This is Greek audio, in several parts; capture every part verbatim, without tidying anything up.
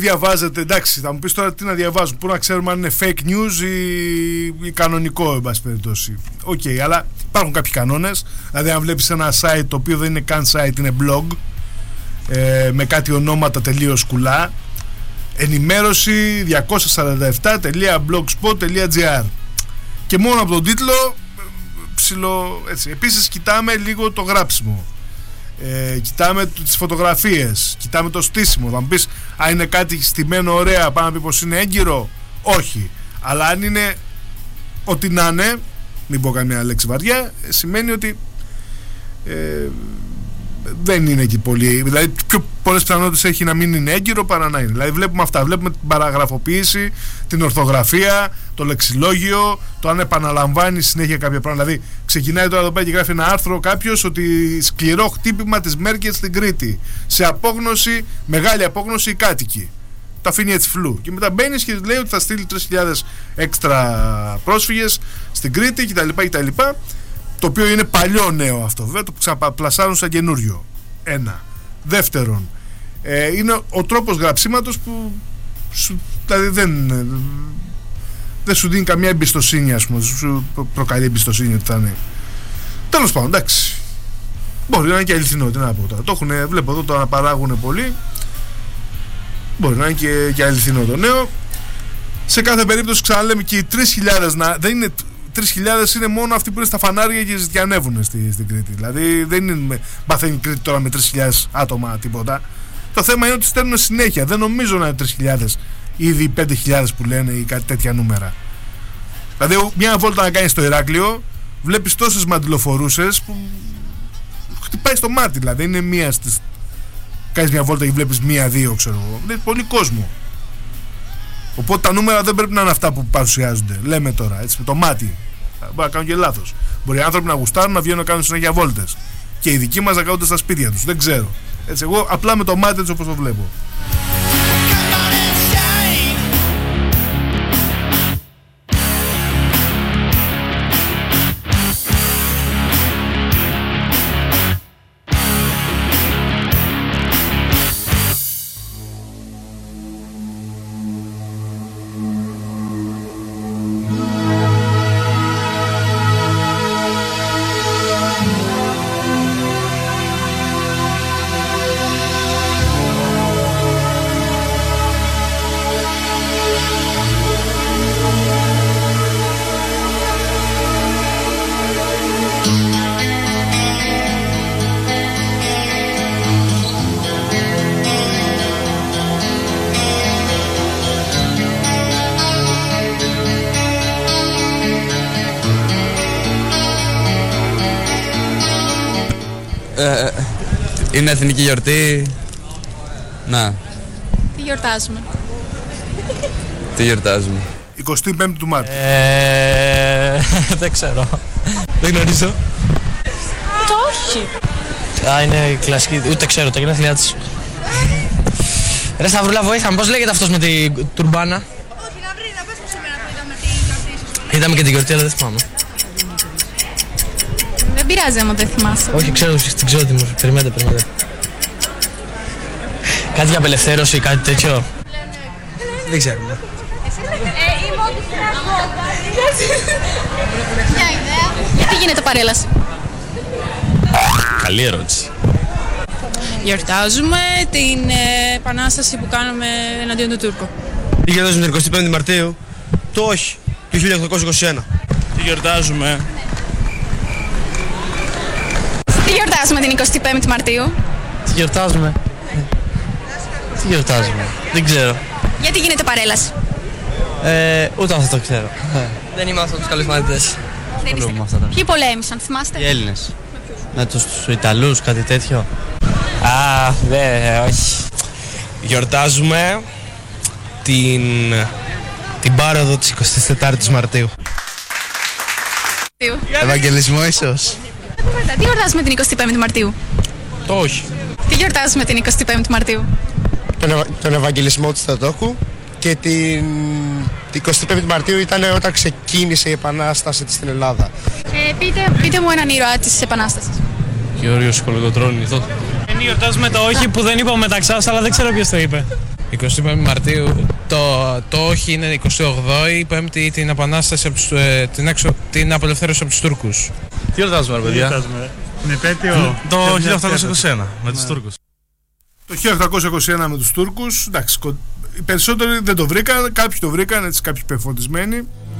διαβάζετε, εντάξει, θα μου πεις τώρα τι να διαβάζουν, πού να ξέρουμε αν είναι fake news ή, ή κανονικό, εν πάση περιπτώσει. Οκ, okay, αλλά υπάρχουν κάποιοι κανόνες. Δηλαδή, αν βλέπεις ένα site το οποίο δεν είναι καν site, είναι blog, ε, με κάτι ονόματα τελείως κουλά, ενημέρωση διακόσια σαράντα επτά τελεία blogspot τελεία gr, και μόνο από τον τίτλο ψηλο, έτσι. Επίσης κοιτάμε λίγο το γράψιμο, ε, κοιτάμε τις φωτογραφίες, κοιτάμε το στήσιμο. Θα μου πεις, αν είναι κάτι στημένο ωραία, πάμε να πει πως είναι έγκυρο. Όχι, αλλά αν είναι ό,τι να είναι, μην πω καμία λέξη βαριά, σημαίνει ότι ε, δεν είναι εκεί πολύ. Δηλαδή, πιο πολλές πιθανότητες έχει να μην είναι έγκυρο παρά να είναι. Δηλαδή, βλέπουμε αυτά. Βλέπουμε την παραγραφοποίηση, την ορθογραφία, το λεξιλόγιο, το αν επαναλαμβάνει συνέχεια κάποια πράγματα. Δηλαδή, ξεκινάει τώρα εδώ πέρα και γράφει ένα άρθρο κάποιος ότι σκληρό χτύπημα της Μέρκελ στην Κρήτη. Σε απόγνωση, μεγάλη απόγνωση οι κάτοικοι. Το αφήνει έτσι φλού. Και μετά μπαίνει και λέει ότι θα στείλει τρεις χιλιάδες έξτρα πρόσφυγες στην Κρήτη κτλ. κτλ. Το οποίο είναι παλιό νέο αυτό, βέβαια, το ξαναπλασάρουν σαν καινούριο. Ένα. Δεύτερον, ε, είναι ο τρόπος γραψίματος που σου, δηλαδή δεν, δεν σου δίνει καμία εμπιστοσύνη, ας πούμε, σου προκαλεί εμπιστοσύνη ότι θα είναι. Τέλος πάντων, εντάξει. Μπορεί να είναι και αληθινό, τι να πω τώρα. Το έχουν, βλέπω εδώ το αναπαράγουν πολύ. Μπορεί να είναι και, και αληθινό το νέο. Σε κάθε περίπτωση, ξαναλέμε, και οι τρεις χιλιάδες να, δεν είναι. τρεις χιλιάδες είναι μόνο αυτοί που είναι στα φανάρια και ζητιανεύουν στη, στην Κρήτη. Δηλαδή δεν είναι, παθαίνει η Κρήτη τώρα με τρεις χιλιάδες άτομα τίποτα. Το θέμα είναι ότι στέλνουν συνέχεια. Δεν νομίζω να είναι τρεις χιλιάδες, ήδη πέντε χιλιάδες που λένε ή κάτι τέτοια νούμερα. Δηλαδή, μια βόλτα να κάνεις στο Ηράκλειο, βλέπεις τόσες μαντιλοφορούσες που χτυπάει στο μάτι. Δηλαδή, είναι μία στις. Κάνεις μια βόλτα και βλέπεις μία-δύο, ξέρω εγώ. Είναι πολύ κόσμο. Οπότε τα νούμερα δεν πρέπει να είναι αυτά που παρουσιάζονται. Λέμε τώρα, έτσι, με το μάτι. Μπορεί να κάνουν και λάθος. Μπορεί οι άνθρωποι να γουστάρουν, να βγαίνουν να κάνουν συνέχεια βόλτες. Και οι δικοί μας να κάνουν στα σπίτια τους. Δεν ξέρω. Έτσι, εγώ απλά με το μάτι, έτσι όπως το βλέπω. Ε, είναι εθνική γιορτή. Να. Τι γιορτάζουμε? Τι γιορτάζουμε? εικοστή πέμπτη του Μάρτη. Ε, δεν ξέρω. Δεν γνωρίζω. Το όχι. Α, είναι η κλασική. Ούτε ξέρω τα γενέθλιά της. Ρε Σταυρούλα, βοήθαμε. Πώς λέγεται αυτός με την τουρμπάνα? Όχι, να βρει, να πες μου σήμερα που είδαμε τη γιορτή. Είδαμε και την γιορτή, αλλά δεν θυμάμαι. Δεν πειράζει άμα δεν θυμάσαι. Όχι, ξέρω, την ξέρω τι μου. Περιμένετε, περιμένετε. Κάτι για απελευθέρωση, κάτι τέτοιο. Δεν ξέρουμε. Ε, είμαι ό,τι Ποια ιδέα? Γιατί γίνεται παρέλαση? Καλή ερώτηση. Γιορτάζουμε την ε, επανάσταση που κάναμε εναντίον του Τούρκου. Τι γιορτάζουμε την εικοστή πέμπτη Μαρτίου? Το όχι, του χίλια οκτακόσια είκοσι ένα. Τι γιορτάζουμε? Τι γιορτάζουμε την εικοστή πέμπτη Μαρτίου? Τι γιορτάζουμε? Τι γιορτάζουμε? Δεν ξέρω. Γιατί γίνεται παρέλαση? Ε, ούτε αυτό το ξέρω. Δεν είμαστε τους καλούς μαθητές. Δεν είστε. Ποιοι πολέμησαν, θυμάστε? Οι Έλληνες. Με τους Ιταλούς, κάτι τέτοιο. Α, δε, όχι. Γιορτάζουμε την, την πάροδο της εικοστής τετάρτης Μαρτίου. Ευαγγελισμό ίσως. Τι γιορτάζουμε την εικοστή πέμπτη Μαρτίου? Το όχι. Τι γιορτάζουμε την εικοστή πέμπτη Μαρτίου? Τον, ευα... τον Ευαγγελισμό του Θεοτόκου και την εικοστή πέμπτη Μαρτίου ήταν όταν ξεκίνησε η Επανάσταση στην Ελλάδα. Ε, πείτε, πείτε μου έναν ήρωα της Επανάστασης. Γεώργιος Κολοκοτρώνης. Γιορτάζουμε το όχι που δεν είπαμε μεταξύ σας, αλλά δεν ξέρω ποιος το είπε. εικοστή πέμπτη Μαρτίου. Το, το όχι είναι εικοστή όγδοη Πέμπτη την επανάσταση από τους, ε, την, έξω, την απελευθέρωση από τους Τούρκους. Τι γιορτάζουμε, ρε παιδιά? Την επέτειο το χίλια οκτακόσια είκοσι ένα με τους Τούρκους. Το χίλια οκτακόσια είκοσι ένα με τους Τούρκους. Εντάξει, οι περισσότεροι δεν το βρήκαν, κάποιοι το βρήκαν, έτσι, κάποιοι πεφωτισμένοι.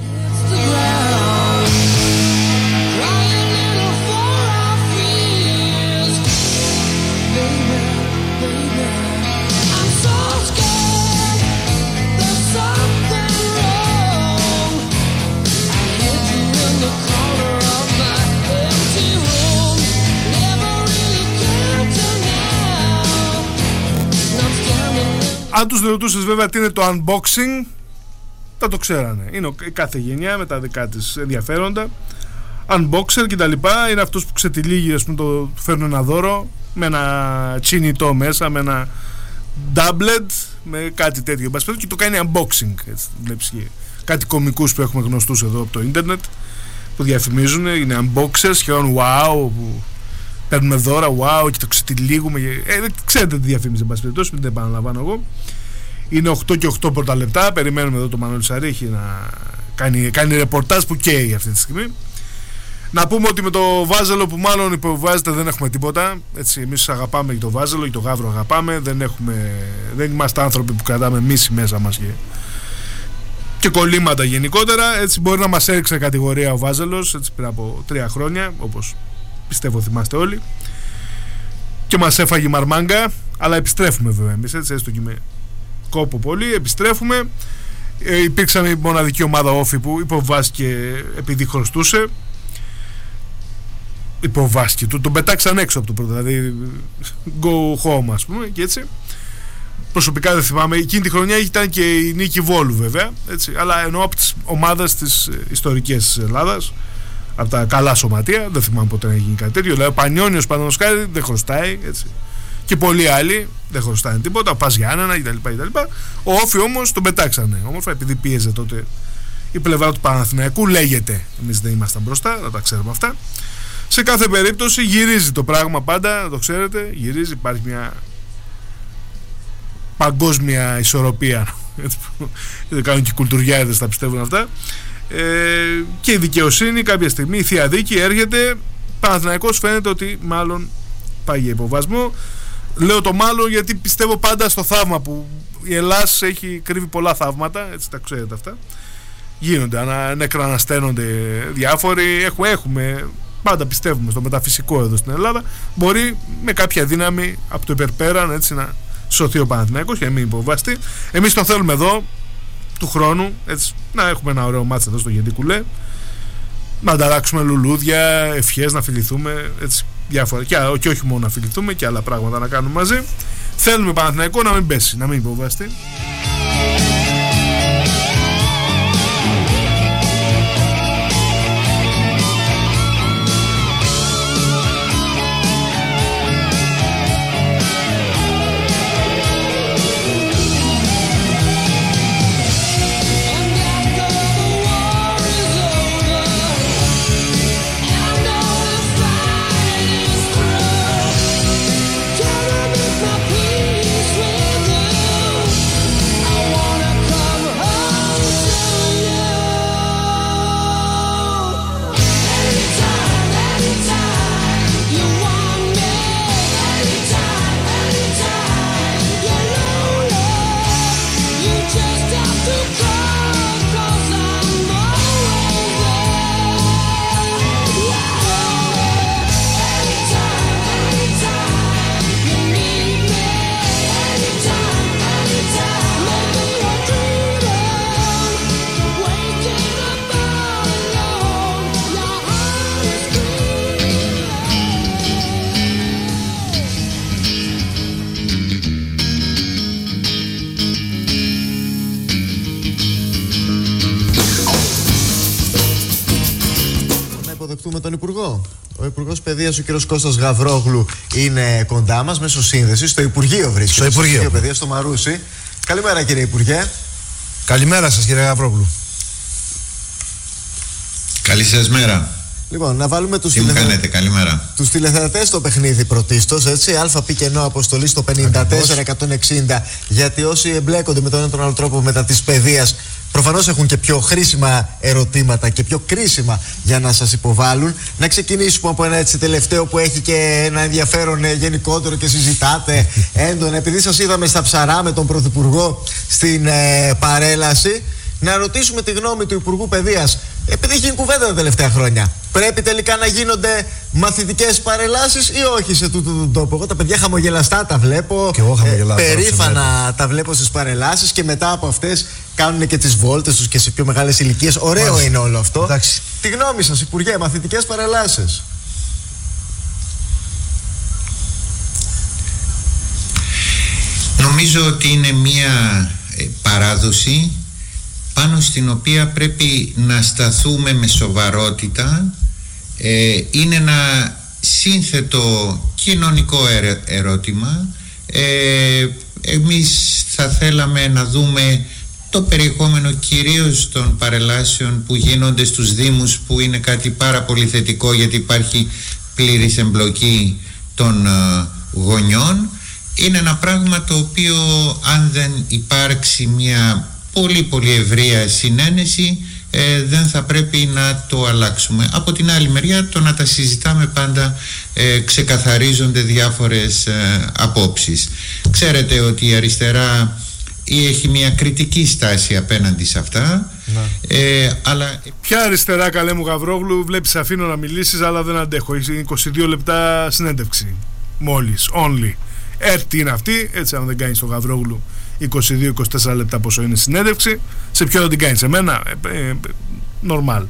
Αν τους ρωτούσες βέβαια τι είναι το unboxing, θα το ξέρανε. Είναι η κάθε γενιά με τα δικά της ενδιαφέροντα. Unboxer και τα λοιπά. Είναι αυτός που ξετυλίγει, ας πούμε, το φέρνει ένα δώρο με ένα τσινιτό μέσα, με ένα doublet, με κάτι τέτοιο και το κάνει unboxing, έτσι, βλέπεις, κάτι κωμικούς που έχουμε γνωστούς εδώ από το ίντερνετ που διαφημίζουν, είναι unboxers και λένε wow, που παίρνουμε δώρα, wow, και το ξετυλίγουμε. Ε, ξέρετε τι διαφήμιζε, εν πάση περιπτώσει, μην την επαναλαμβάνω εγώ. Είναι οκτώ και οκτώ πρώτα λεπτά. Περιμένουμε εδώ το Μανώλη Σαρίχη να κάνει, κάνει ρεπορτάζ που καίει αυτή τη στιγμή. Να πούμε ότι με το Βάζελο που μάλλον υποβάζεται δεν έχουμε τίποτα. Έτσι, εμείς αγαπάμε και το Βάζελο και το Γαύρο αγαπάμε. Δεν, έχουμε, δεν είμαστε άνθρωποι που κρατάμε μίση μέσα μας και, και κολλήματα γενικότερα. Έτσι, μπορεί να μας έριξε κατηγορία ο Βάζελος έτσι, πριν από τρία χρόνια, όπως πιστεύω θυμάστε όλοι, και μας έφαγε μαρμάγκα. Αλλά επιστρέφουμε βέβαια εμείς, έτσι, έστω και με κόπο πολύ. Επιστρέφουμε. Ε, υπήρξαμε η μοναδική ομάδα όφη που υποβάστηκε επειδή χρωστούσε. Υποβάστηκε, τον, τον πετάξαν έξω από το πρώτο, δηλαδή go home, ας πούμε, και έτσι. Προσωπικά δεν θυμάμαι, εκείνη τη χρονιά ήταν και η νίκη Βόλου βέβαια, έτσι, αλλά εννοώ από τις ομάδες της ιστορικής της Ελλάδας, από τα καλά σωματεία, δεν θυμάμαι ποτέ να γίνει κάτι τέτοιο. Δηλαδή ο Πανιόνιος Παναθηναϊκός δεν χρωστάει, έτσι, και πολλοί άλλοι δεν χρωστάνε τίποτα, ο Πας Γιάννενα κτλ. Ο Όφη όμως τον πετάξανε όμορφα, επειδή πίεζε τότε η πλευρά του Παναθηναϊκού, λέγεται. Εμείς δεν ήμασταν μπροστά, να τα ξέρουμε αυτά. Σε κάθε περίπτωση γυρίζει το πράγμα πάντα, το ξέρετε, γυρίζει, υπάρχει μια παγκόσμια ισορροπία. Δεν κάνουν και οι κουλτουριάδες, τα πιστεύουν αυτά. Ε, και η δικαιοσύνη κάποια στιγμή, η Θεία Δίκη έρχεται. Παναθηναϊκός φαίνεται ότι μάλλον πάει για υποβασμό. Λέω το μάλλον γιατί πιστεύω πάντα στο θαύμα που η Ελλάς έχει κρύβει πολλά θαύματα, έτσι τα ξέρετε αυτά. Γίνονται, ανα, νεκρα ανασταίνονται διάφοροι, έχουμε, έχουμε πάντα πιστεύουμε στο μεταφυσικό εδώ στην Ελλάδα. Μπορεί με κάποια δύναμη από το υπερπέραν, έτσι, να σωθεί ο Παναθηναϊκός και να μην υποβαστεί. Εμείς το θέλουμε εδώ του χρόνου, έτσι, να έχουμε ένα ωραίο μάτς εδώ στο Γεντικουλέ, να ανταλλάξουμε λουλούδια, ευχές, να φιληθούμε, έτσι, διάφορα, και, και όχι μόνο να φιληθούμε, και άλλα πράγματα να κάνουμε μαζί. Θέλουμε Παναθηναϊκό να μην πέσει, να μην υποβαστεί. Τον Υπουργό. Ο Υπουργός Παιδείας, ο κ. Κώστας Γαβρόγλου, είναι κοντά μας μέσω σύνδεσης. Στο Υπουργείο βρίσκεται. Στο Υπουργείο. Στο Παιδείας, στο Μαρούσι. Καλημέρα, κύριε Υπουργέ. Καλημέρα σας, κύριε Γαβρόγλου. Καλή σας μέρα. Λοιπόν, να βάλουμε τους, Τι μου τηλεθεα... κάνετε, καλημέρα. τους τηλεθεατές στο παιχνίδι πρωτίστως, έτσι. ΑΠ κενό αποστολή στο πενήντα τέσσερα εκατόν εξήντα. Γιατί όσοι εμπλέκονται με τον ένα τον άλλο τρόπο μετά της παιδείας, προφανώς έχουν και πιο χρήσιμα ερωτήματα και πιο κρίσιμα για να σας υποβάλουν. Να ξεκινήσουμε από ένα έτσι τελευταίο που έχει και ένα ενδιαφέρον γενικότερο και συζητάτε έντονα. Επειδή σας είδαμε στα ψαρά με τον Πρωθυπουργό στην ε, παρέλαση, να ρωτήσουμε τη γνώμη του Υπουργού Παιδείας. Επειδή έχει γίνει κουβέντα τα τελευταία χρόνια, πρέπει τελικά να γίνονται μαθητικές παρελάσεις ή όχι σε τούτο τον τόπο? Εγώ τα παιδιά χαμογελαστά τα βλέπω, και εγώ χαμογελαστά, ε, περήφανα τα βλέπω στις παρελάσεις και μετά από αυτές κάνουν και τις βόλτες τους και σε πιο μεγάλες ηλικίες. Ωραίο Μάλιστα. είναι όλο αυτό. Εντάξει. Τη γνώμη σας, Υπουργέ, μαθητικές παρελάσεις? Νομίζω ότι είναι μια παράδοση πάνω στην οποία πρέπει να σταθούμε με σοβαρότητα. Ε, είναι ένα σύνθετο κοινωνικό ερώτημα. Ε, εμείς θα θέλαμε να δούμε το περιεχόμενο κυρίως των παρελάσεων που γίνονται στους Δήμους, που είναι κάτι πάρα πολύ θετικό γιατί υπάρχει πλήρης εμπλοκή των uh, γονιών. Είναι ένα πράγμα το οποίο, αν δεν υπάρξει μια πολύ πολύ ευρεία συνένεση, ε, δεν θα πρέπει να το αλλάξουμε. Από την άλλη μεριά, το να τα συζητάμε πάντα ε, ξεκαθαρίζονται διάφορες ε, απόψεις. Ξέρετε ότι η αριστερά έχει μια κριτική στάση απέναντι σε αυτά. Ε, αλλά... Ποια αριστερά, καλέ μου Γαβρόγλου? Βλέπεις, αφήνω να μιλήσεις αλλά δεν αντέχω. Είναι είκοσι δύο λεπτά συνέντευξη μόλις, only. Έρτη είναι αυτή, έτσι, αν δεν κάνεις το Γαβρόγλου είκοσι δύο με είκοσι τέσσερα λεπτά πόσο είναι συνέντευξη, σε ποιον την κάνεις? Εμένα? Νορμάλ.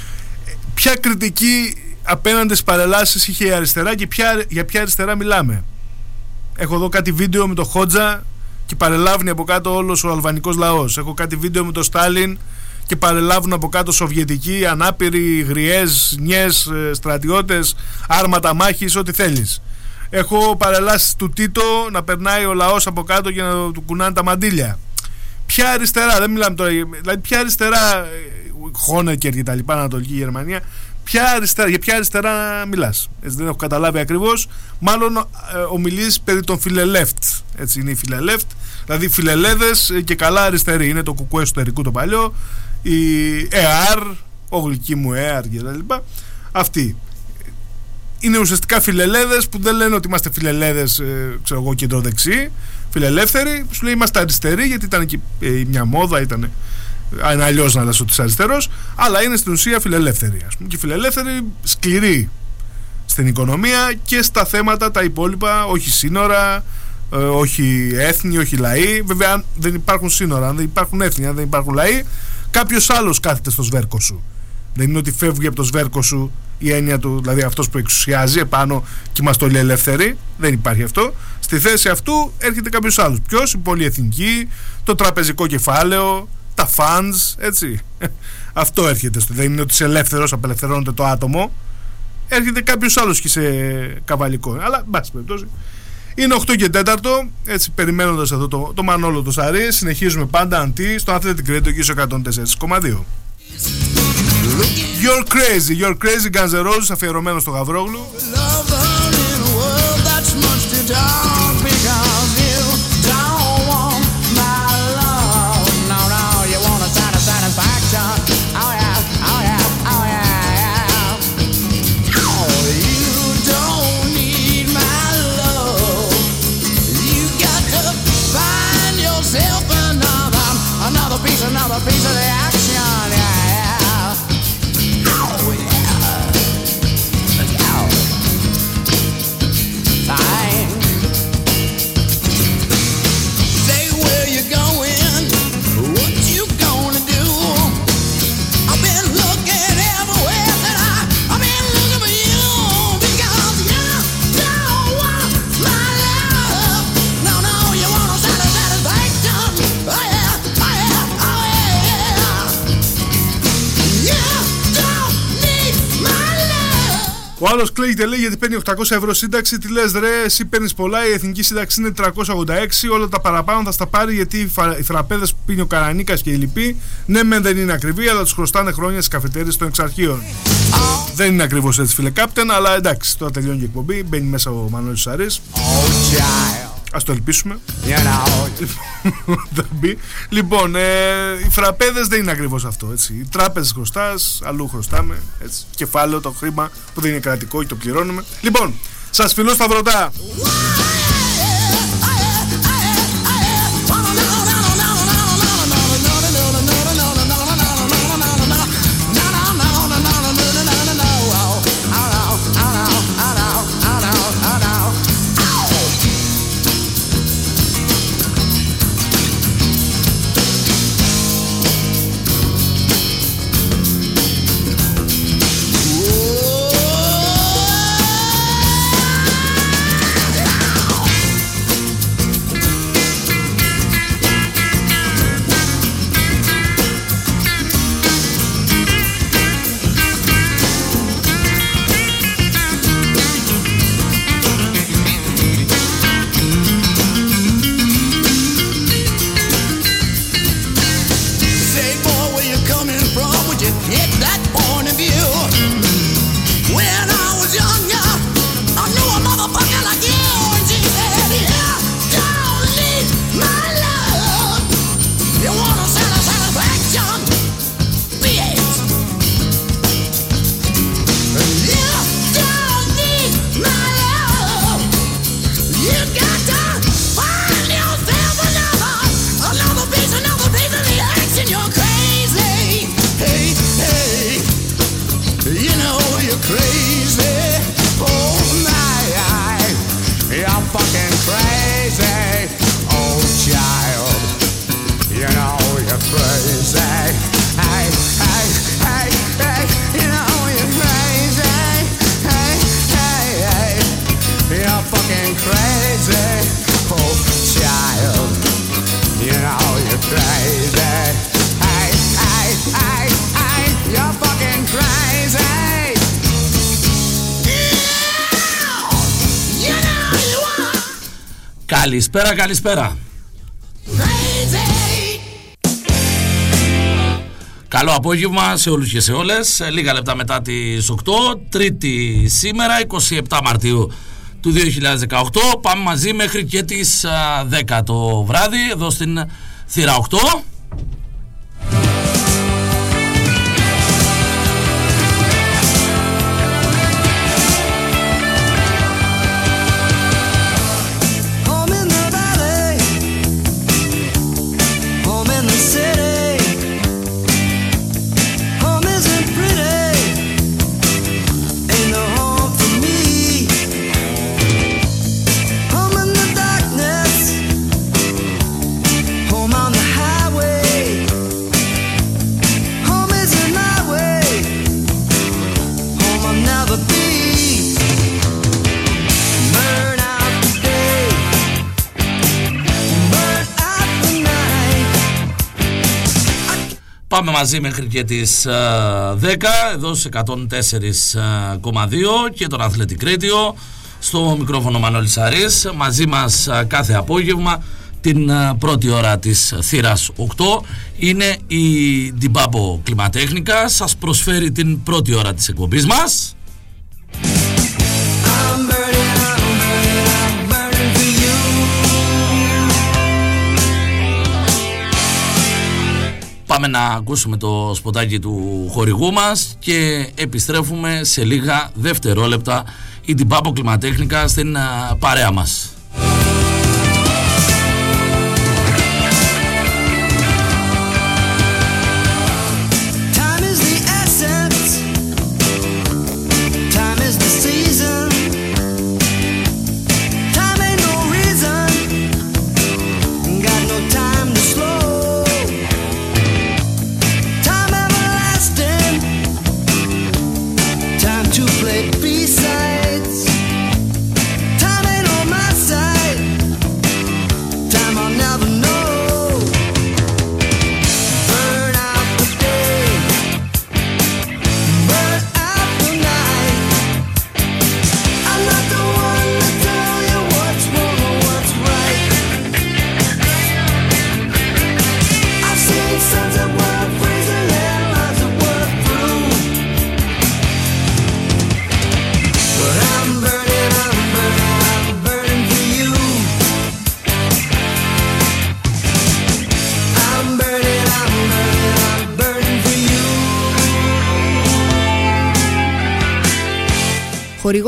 Ποια κριτική απέναντι στις παρελάσεις είχε η αριστερά και ποια, για ποια αριστερά μιλάμε? Έχω εδώ κάτι βίντεο με το Χότζα και παρελάβουν από κάτω όλος ο αλβανικός λαός. Έχω κάτι βίντεο με το Στάλιν και παρελάβουν από κάτω σοβιετικοί, ανάπηροι, γριές, νιές, στρατιώτες, άρματα μάχης, ό,τι θέλεις. Έχω παρελάσεις του Τίτο να περνάει ο λαός από κάτω και να του κουνάνε τα μαντίλια. Ποια αριστερά? Δεν μιλάμε τώρα, δηλαδή ποια αριστερά, Χόνεκερ και τα λοιπά, Ανατολική Γερμανία, ποια αριστερά, για ποια αριστερά μιλάς? Έτσι, δεν έχω καταλάβει ακριβώς. Μάλλον ε, ομιλείς περί των φιλελεύτ. Έτσι είναι οι φιλελεύτ, δηλαδή φιλελέδες και καλά αριστεροί. Είναι το κουκουέ εσωτερικού το παλιό, η ΕΑΡ, ο γλυκή μου ΕΑΡ και τα λοιπά. Αυτοί είναι ουσιαστικά φιλελέδες που δεν λένε ότι είμαστε φιλελέδες, ε, ξέρω εγώ, κεντροδεξιοί, φιλελεύθεροι. Σου λέει είμαστε αριστεροί γιατί ήταν και ε, μια μόδα, ήταν ε, αλλιώς να λες ότι είσαι αριστερός, αλλά είναι στην ουσία φιλελεύθεροι, ας πούμε. Και φιλελεύθεροι σκληροί στην οικονομία και στα θέματα τα υπόλοιπα, όχι σύνορα, ε, όχι έθνη, όχι λαοί. Βέβαια, αν δεν υπάρχουν σύνορα, αν δεν υπάρχουν έθνη, αν δεν υπάρχουν λαοί, κάποιος άλλος κάθεται στο σβέρκο σου. Δεν είναι ότι φεύγει από το σβέρκο σου η έννοια του, δηλαδή αυτός που εξουσιάζει επάνω και είμαστε όλοι ελεύθεροι. Δεν υπάρχει αυτό. Στη θέση αυτού έρχεται κάποιος άλλος. Ποιος? Η πολυεθνική, το τραπεζικό κεφάλαιο, τα funds, έτσι. Αυτό έρχεται. Δεν είναι ότι είσαι ελεύθερος, απελευθερώνεται το άτομο. Έρχεται κάποιος άλλος και σε καβαλικό. Αλλά, μπας περιπτώσει. Είναι οκτώ και τέταρτο, έτσι, περιμένοντας εδώ το, το Μανόλο το Σαρί. Συνεχίζουμε πάντα αντί στο Athletic Radio και στο εκατόν τέσσερα κόμμα δύο. You're crazy, you're crazy, Guns N' Roses, αφιερωμένο στο Γαβρόγλου. Another piece of the action, yeah, yeah. Oh, yeah. Ο άλλος κλαίει και λέει γιατί παίρνει οκτακόσια ευρώ σύνταξη. Τι λες ρε, εσύ παίρνεις πολλά. Η εθνική σύνταξη είναι τριακόσια ογδόντα έξι. Όλα τα παραπάνω θα στα πάρει γιατί οι, φα... οι φραπέδες που πίνει ο Καρανίκας και οι λοιποί, ναι, μεν δεν είναι ακριβή, αλλά τους χρωστάνε χρόνια στις καφετέρειες των εξαρχείων. Oh. Δεν είναι ακριβώς έτσι, φίλε Κάπτεν, αλλά εντάξει, τώρα τελειώνει η εκπομπή. Μπαίνει μέσα ο Μανώλης Σαρής. Oh, ας το ελπίσουμε. Yeah, λοιπόν, ε, οι φραπέδες δεν είναι ακριβώς αυτό. Έτσι. Οι τράπεζες χρωστάς, αλλού χρωστάμε. Έτσι. Κεφάλαιο, το χρήμα που δεν είναι κρατικό και το πληρώνουμε. Λοιπόν, σας φιλώ σταυρωτά. Καλησπέρα, καλησπέρα. Καλό απόγευμα σε όλους και σε όλες. Λίγα λεπτά μετά τις οκτώ, Τρίτη σήμερα, είκοσι επτά Μαρτίου του δύο χιλιάδες δεκαοκτώ. Πάμε μαζί μέχρι και τις δέκα το βράδυ, εδώ στην θύρα οκτώ. Πάμε μαζί μέχρι και τις uh, δέκα εδώ στους εκατόν τέσσερα κόμμα δύο και τον Athletic Radio. Στο μικρόφωνο Μανώλης Σαρής. Μαζί μας uh, κάθε απόγευμα την uh, πρώτη ώρα της θύρας οκτώ είναι η Ντιμπάμπο Κλιματέχνικα. Σας προσφέρει την πρώτη ώρα της εκπομπής μας. Πάμε να ακούσουμε το σποτάκι του χορηγού μας και επιστρέφουμε σε λίγα δευτερόλεπτα η Ντιμπάμπο Κλιματέχνικα στην παρέα μας. Besides, time ain't on my side.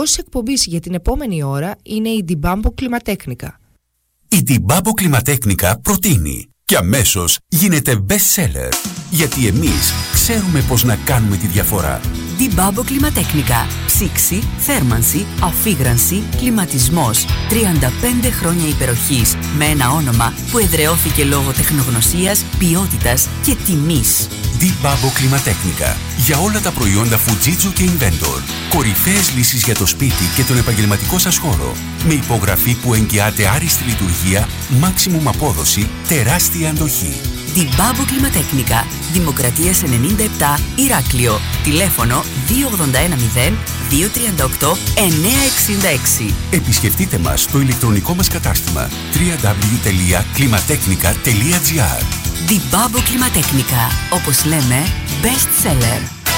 χορηγός της εκπομπής για την επόμενη ώρα είναι η Dibambo Κλιματέκνικα. Η Dibambo Κλιματέκνικα προτείνει και αμέσως γίνεται best seller. Γιατί εμείς ξέρουμε πώς να κάνουμε τη διαφορά. Dibambo Κλιματέκνικα. Ψήξη, θέρμανση, αφίγρανση, κλιματισμός. τριάντα πέντε χρόνια υπεροχής με ένα όνομα που εδραιώθηκε λόγω τεχνογνωσίας, ποιότητας και τιμής. Dibambo Κλιματέκνικα. Για όλα τα προϊόντα Fujitsu και Inventor. Κορυφαίες λύσεις για το σπίτι και τον επαγγελματικό σας χώρο. Με υπογραφή που εγγυάται άριστη λειτουργία, maximum απόδοση, τεράστια αντοχή. Dibambo Κλιματέκνικα. Δημοκρατίας ενενήντα επτά, Ηράκλειο. Τηλέφωνο δύο ογδόντα ένα μηδέν δύο τριάντα οκτώ εννιακόσια εξήντα έξι. Επισκεφτείτε μας στο ηλεκτρονικό μας κατάστημα double-u double-u double-u τελεία κλιματέκνικα τελεία τζι άρ. Dibambo Κλιματέκνικα. Όπως λέμε, best seller.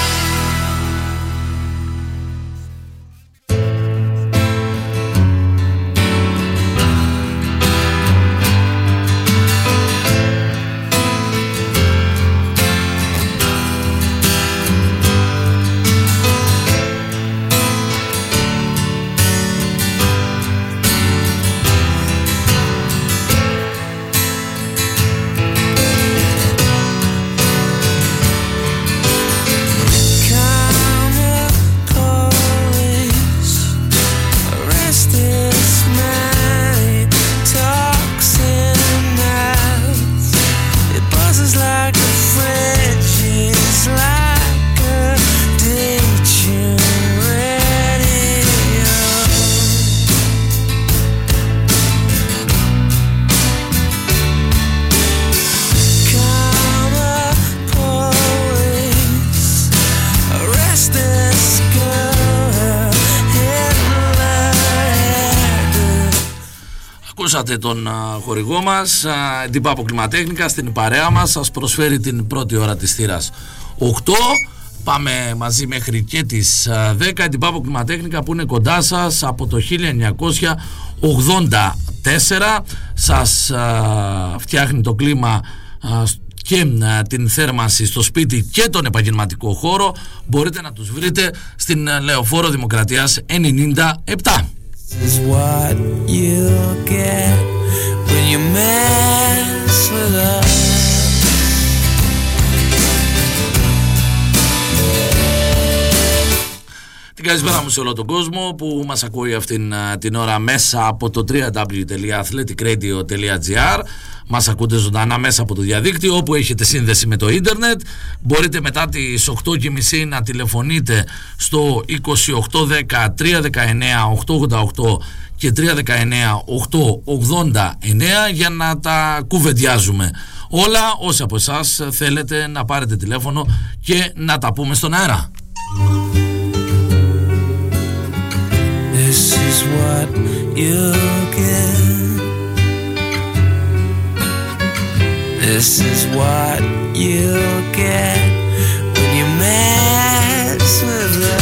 Ακούσατε τον α, χορηγό μας, Dibambo Κλιματέκνικα, στην παρέα μας. Σας προσφέρει την πρώτη ώρα της θύρας οκτώ. Πάμε μαζί μέχρι και τις α, δέκα. Dibambo Κλιματέκνικα που είναι κοντά σας από το χίλια εννιακόσια ογδόντα τέσσερα. Σας α, φτιάχνει το κλίμα α, και α, την θέρμανση στο σπίτι και τον επαγγελματικό χώρο. Μπορείτε να τους βρείτε στην α, Λεωφόρο Δημοκρατίας ενενήντα επτά. This is what you'll get when you mess with us. Την καλησπέρα μου σε όλο τον κόσμο που μας ακούει αυτήν την ώρα μέσα από το double-u double-u double-u τελεία athletic radio τελεία τζι άρ. Μας ακούτε ζωντανά μέσα από το διαδίκτυο όπου έχετε σύνδεση με το ίντερνετ. Μπορείτε μετά τις οκτώ και μισή να τηλεφωνείτε στο είκοσι οκτώ δέκα τριακόσια δεκαεννέα οκτακόσια ογδόντα οκτώ και τριακόσια δεκαεννέα οκτακόσια ογδόντα εννέα για να τα κουβεντιάζουμε όλα. Όσοι από εσάς θέλετε να πάρετε τηλέφωνο και να τα πούμε στον αέρα. This is what you'll get. This is what you'll get when you mess with us.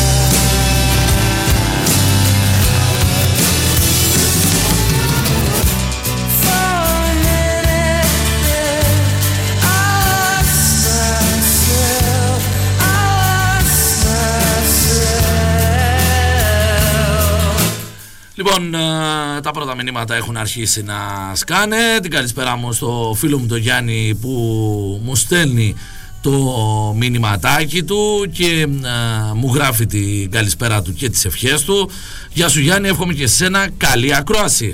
Λοιπόν, τα πρώτα μηνύματα έχουν αρχίσει να σκάνε. Την καλησπέρα μου στο φίλο μου τον Γιάννη που μου στέλνει το μηνυματάκι του και α, μου γράφει την καλησπέρα του και τις ευχές του. Γεια σου Γιάννη, εύχομαι και εσένα καλή ακρόαση.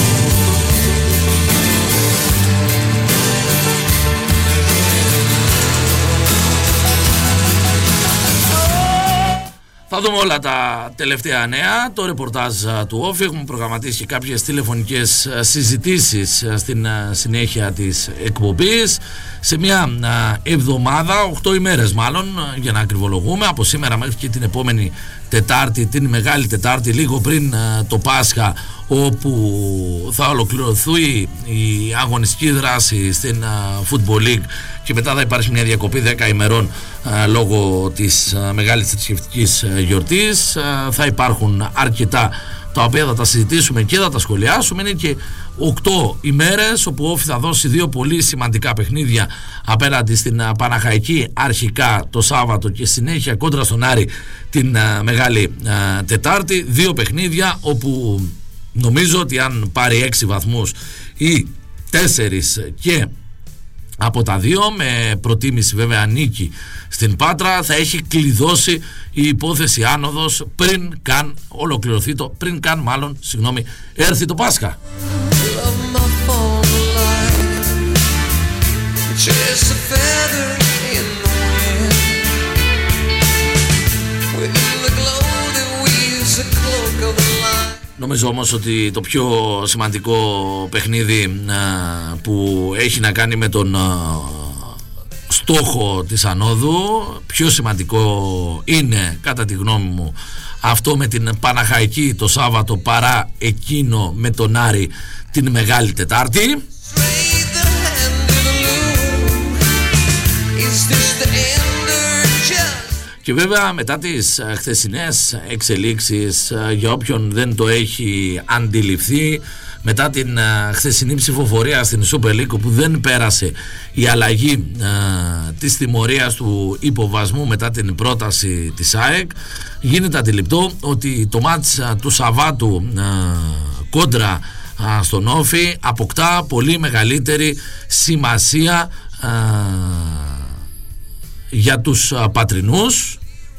Θα δούμε όλα τα τελευταία νέα, το ρεπορτάζ του Όφη. Έχουμε προγραμματίσει και κάποιες τηλεφωνικές συζητήσεις στην συνέχεια της εκπομπής. Σε μια εβδομάδα, οκτώ ημέρες μάλλον, για να ακριβολογούμε, από σήμερα μέχρι και την επόμενη Τετάρτη, την Μεγάλη Τετάρτη, λίγο πριν το Πάσχα, όπου θα ολοκληρωθεί η αγωνιστική δράση στην Football League και μετά θα υπάρχει μια διακοπή δέκα ημερών α, λόγω της α, μεγάλης θρησκευτικής γιορτής. Α, θα υπάρχουν αρκετά τα οποία θα τα συζητήσουμε και θα τα σχολιάσουμε. Είναι και οκτώ ημέρες όπου ο Όφη θα δώσει δύο πολύ σημαντικά παιχνίδια απέναντι στην Παναχαϊκή, αρχικά το Σάββατο και συνέχεια κόντρα στον Άρη την α, Μεγάλη α, Τετάρτη. Δύο παιχνίδια όπου νομίζω ότι αν πάρει έξι βαθμούς ή τέσσερις και από τα δύο, με προτίμηση βέβαια νίκη στην Πάτρα, θα έχει κλειδώσει η υπόθεση άνοδος πριν καν ολοκληρωθεί το, πριν καν μάλλον, συγγνώμη, έρθει το Πάσχα. Νομίζω όμως ότι το πιο σημαντικό παιχνίδι α, που έχει να κάνει με τον α, στόχο της ανόδου, πιο σημαντικό είναι κατά τη γνώμη μου αυτό με την Παναχαϊκή το Σάββατο παρά εκείνο με τον Άρη την Μεγάλη Τετάρτη. Και βέβαια μετά τις χθεσινές εξελίξεις, για όποιον δεν το έχει αντιληφθεί, μετά την χθεσινή ψηφοφορία στην Super League που δεν πέρασε η αλλαγή α, της τιμωρίας του υποβασμού μετά την πρόταση της ΑΕΚ, γίνεται αντιληπτό ότι το μάτς α, του Σαββάτου α, κόντρα α, στον Όφη αποκτά πολύ μεγαλύτερη σημασία α, για τους α, πατρινούς.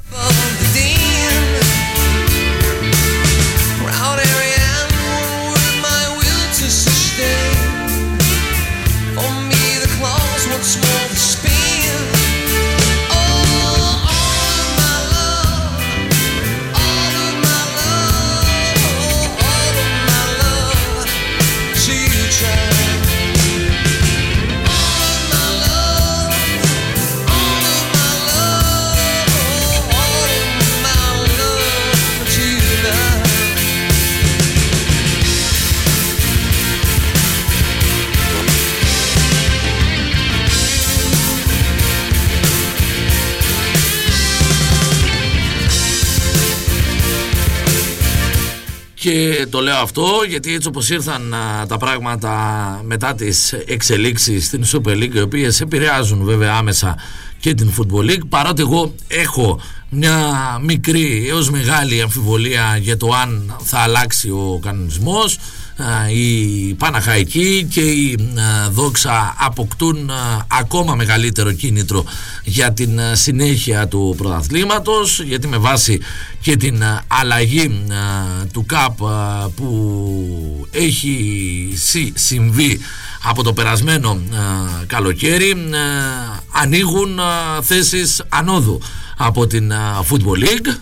Και το λέω αυτό γιατί έτσι όπως ήρθαν α, τα πράγματα μετά τις εξελίξεις στην Super League, οι οποίες επηρεάζουν βέβαια άμεσα και την Football League, παρότι εγώ έχω μια μικρή έως μεγάλη αμφιβολία για το αν θα αλλάξει ο κανονισμός, α, η Παναχαϊκή και η α, Δόξα αποκτούν α, ακόμα μεγαλύτερο κίνητρο για την α, συνέχεια του πρωταθλήματος, γιατί με βάση και την α, αλλαγή α, του ΚΑΠ α, που έχει συ, συμβεί από το περασμένο α, καλοκαίρι, α, ανοίγουν α, θέσεις ανόδου από την α, Football League.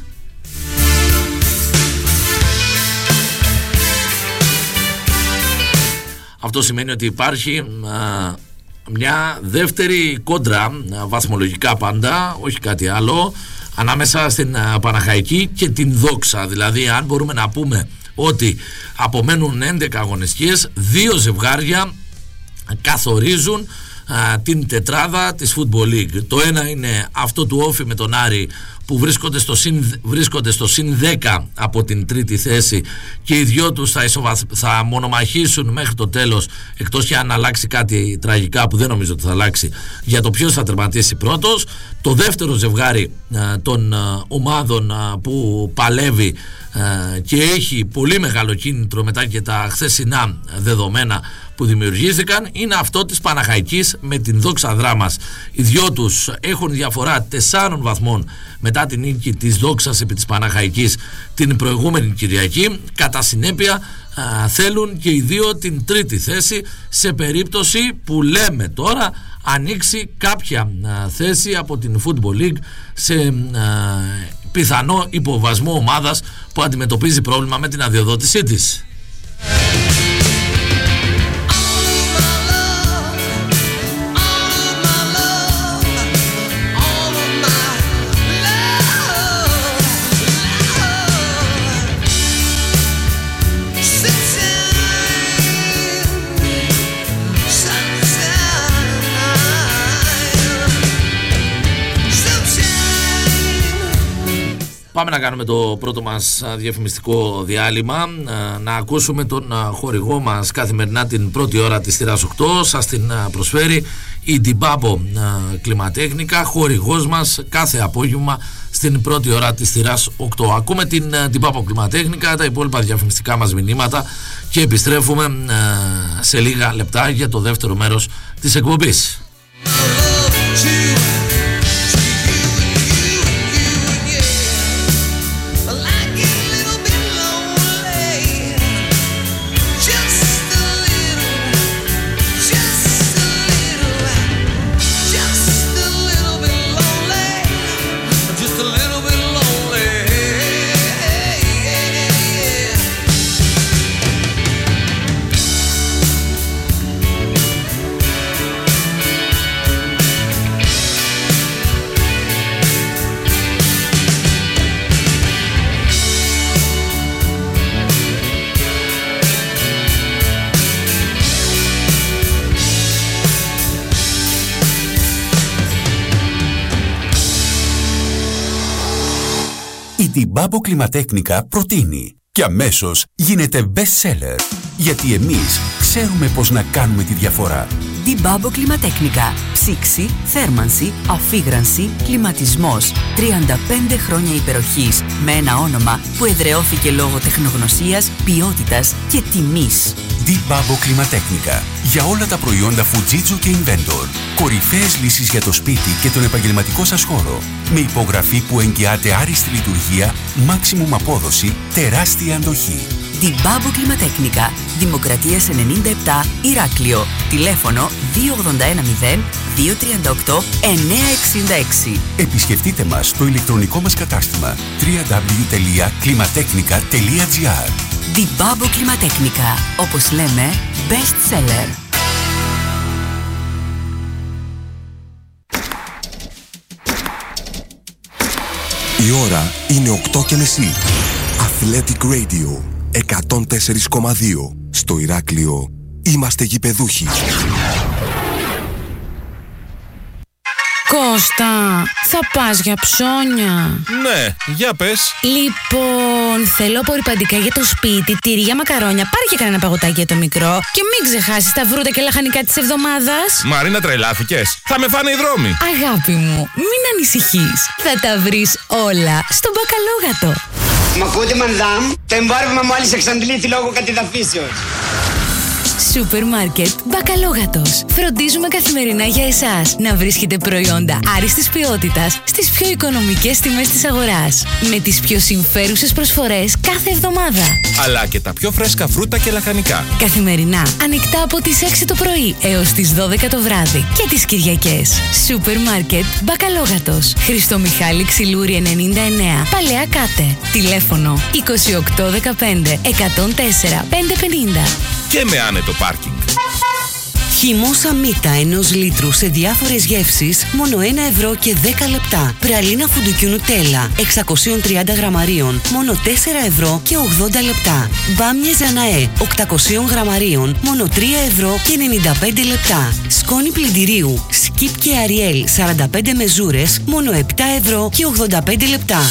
Αυτό σημαίνει ότι υπάρχει α, μια δεύτερη κόντρα, α, βαθμολογικά πάντα, όχι κάτι άλλο, ανάμεσα στην α, Παναχαϊκή και την Δόξα. Δηλαδή αν μπορούμε να πούμε ότι απομένουν έντεκα αγωνιστικές, δύο ζευγάρια καθορίζουν α, την τετράδα της Football League. Το ένα είναι αυτό του Όφη με τον Άρη που βρίσκονται στο συν, βρίσκονται στο συν δέκα από την τρίτη θέση και οι δυο τους θα, ισοβαθ, θα μονομαχήσουν μέχρι το τέλος, εκτός και αν αλλάξει κάτι τραγικά που δεν νομίζω ότι θα αλλάξει, για το ποιος θα τερματίσει πρώτος. Το δεύτερο ζευγάρι α, των α, ομάδων α, που παλεύει α, και έχει πολύ μεγάλο κίνητρο μετά και τα χθεσινά δεδομένα που δημιουργήθηκαν είναι αυτό της Παναχαϊκής με την Δόξα Δράμας. Οι δυο τους έχουν διαφορά τεσσάρων βαθμών μετά την νίκη της Δόξας επί της Παναχαϊκής την προηγούμενη Κυριακή. Κατά συνέπεια α, θέλουν και οι δύο την τρίτη θέση σε περίπτωση που λέμε τώρα ανοίξει κάποια α, θέση από την Football League σε α, πιθανό υποβασμό ομάδας που αντιμετωπίζει πρόβλημα με την αδειοδότησή της. Πάμε να κάνουμε το πρώτο μας διαφημιστικό διάλειμμα, να ακούσουμε τον χορηγό μας καθημερινά την πρώτη ώρα της θυράς οκτώ. Σας την προσφέρει η Dimbambo κλιματέχνικα, χορηγός μας κάθε απόγευμα στην πρώτη ώρα της θυράς οκτώ. Ακούμε την Dimbambo κλιματέχνικα, τα υπόλοιπα διαφημιστικά μας μηνύματα και επιστρέφουμε σε λίγα λεπτά για το δεύτερο μέρος της εκπομπής. Η Dimbambo κλιματέχνικα προτείνει και αμέσως γίνεται best seller. Γιατί εμείς ξέρουμε πώς να κάνουμε τη διαφορά. Dimbambo κλιματέχνικα. Ψήξη, θέρμανση, αφίγρανση, κλιματισμός. τριάντα πέντε χρόνια υπεροχής με ένα όνομα που εδραιώθηκε λόγω τεχνογνωσίας, ποιότητας και τιμής. Dimbambo κλιματέχνικα. Για όλα τα προϊόντα Fujitsu και Inventor. Κορυφαίες λύσεις για το σπίτι και τον επαγγελματικό σας χώρο. Με υπογραφή που εγγυάται άριστη λειτουργία, maximum απόδοση, τεράστια αντοχή. Dimbambo κλιματέχνικα. Δημοκρατίας ενενήντα επτά, Ηράκλειο. Τηλέφωνο δύο ογδόντα ένα μηδέν δύο τριάντα οκτώ εννιακόσια εξήντα έξι. Επισκεφτείτε μας στο ηλεκτρονικό μας κατάστημα double-u double-u double-u τελεία κλιματέχνικα τελεία τζι άρ. Dimbambo κλιματέχνικα. Όπως λέμε, best seller. Η ώρα είναι οκτώ και μισή. Athletic Radio εκατόν τέσσερα κόμμα δύο. Στο Ηράκλειο είμαστε γηπεδούχοι. Κώστα, θα πας για ψώνια? Ναι, για πες. Λοιπόν, θέλω απορριπαντικά για το σπίτι, τυριά, μακαρόνια. Πάρε και κανένα παγωτάκι για το μικρό. Και μην ξεχάσεις τα φρούτα και λαχανικά της εβδομάδας. Μαρίνα, τρελάθηκες. Θα με φάνε οι δρόμοι. Αγάπη μου, μην ανησυχείς. Θα τα βρεις όλα στο Μπακαλόγατο. Μ' ακούτε, μανδάμ? Το εμπόρευμα μόλις εξαντλήθη λόγω κατεδαφίσεως. Σούπερ μάρκετ Μπακαλόγατος. Φροντίζουμε καθημερινά για εσάς να βρίσκετε προϊόντα άριστης ποιότητας στις πιο οικονομικές τιμές της αγοράς. Με τις πιο συμφέρουσες προσφορές κάθε εβδομάδα. Αλλά και τα πιο φρέσκα φρούτα και λαχανικά. Καθημερινά ανοιχτά από τις έξι το πρωί έως τις δώδεκα το βράδυ. Και τις Κυριακές. Σούπερ μάρκετ Μπακαλόγατος. Χριστό Μιχάλη Ξυλούρη ενενήντα εννέα. Παλαιά Κάτε. Τηλέφωνο είκοσι οκτώ δεκαπέντε εκατόν τέσσερα πεντακόσια πενήντα. Και με άνετο πάρκινγκ. Χυμώσα μύτα ενός λίτρου σε διάφορες γεύσεις, μόνο ένα ευρώ και δέκα λεπτά. Πραλίνα φουντουκιού Νουτέλα, εξακόσια τριάντα γραμμαρίων, μόνο τέσσερα ευρώ και ογδόντα λεπτά. Μπάμιες Ζαναέ, οκτακόσια γραμμαρίων, μόνο τρία ευρώ και ενενήντα πέντε λεπτά. Σκόνη πλυντηρίου, Skip και Ariel, σαράντα πέντε μεζούρες, μόνο επτά ευρώ και ογδόντα πέντε λεπτά.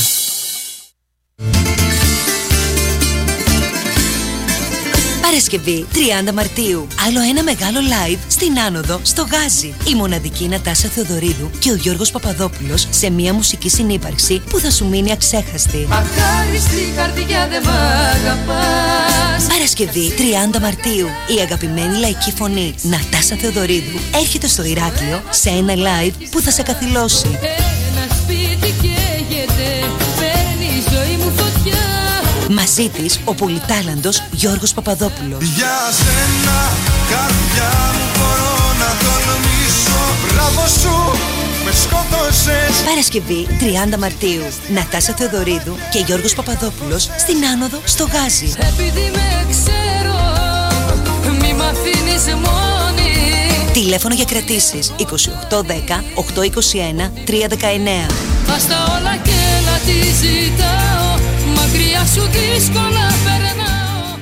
Παρασκευή τριάντα Μαρτίου. Άλλο ένα μεγάλο live στην Άνοδο, στο Γάζι. Η μοναδική Νατάσα Θεοδωρίδου και ο Γιώργος Παπαδόπουλος σε μια μουσική συνύπαρξη που θα σου μείνει αξέχαστη. Αχάριστη καρδιά δεν μ' αγαπάς. Παρασκευή τριάντα Μαρτίου. Η αγαπημένη λαϊκή φωνή Νατάσα Θεοδωρίδου έρχεται στο Ηράκλειο σε ένα live που θα σε καθυλώσει. Ένα σπίτι καίγεται, παίρνει η ζωή μου φωτιά. Μαζί της ο πολυτάλαντος Γιώργος Παπαδόπουλος. Για σένα, καρδιά μου, μπορώ να τολμήσω. Μπράβο σου, με σκότωσες. Παρασκευή τριάντα Μαρτίου. Νατάσα Θεοδωρίδου και Γιώργος Παπαδόπουλος στην Άνοδο, στο Γάζι. Επειδή με ξέρω, μη μ' αφήνεις μόνη. Τηλέφωνο για κρατήσεις είκοσι οκτώ δέκα οκτακόσια είκοσι ένα τριακόσια δεκαεννέα. Ας τα όλα και να τη ζητάω, μακριά σου δύσκολα περνάω.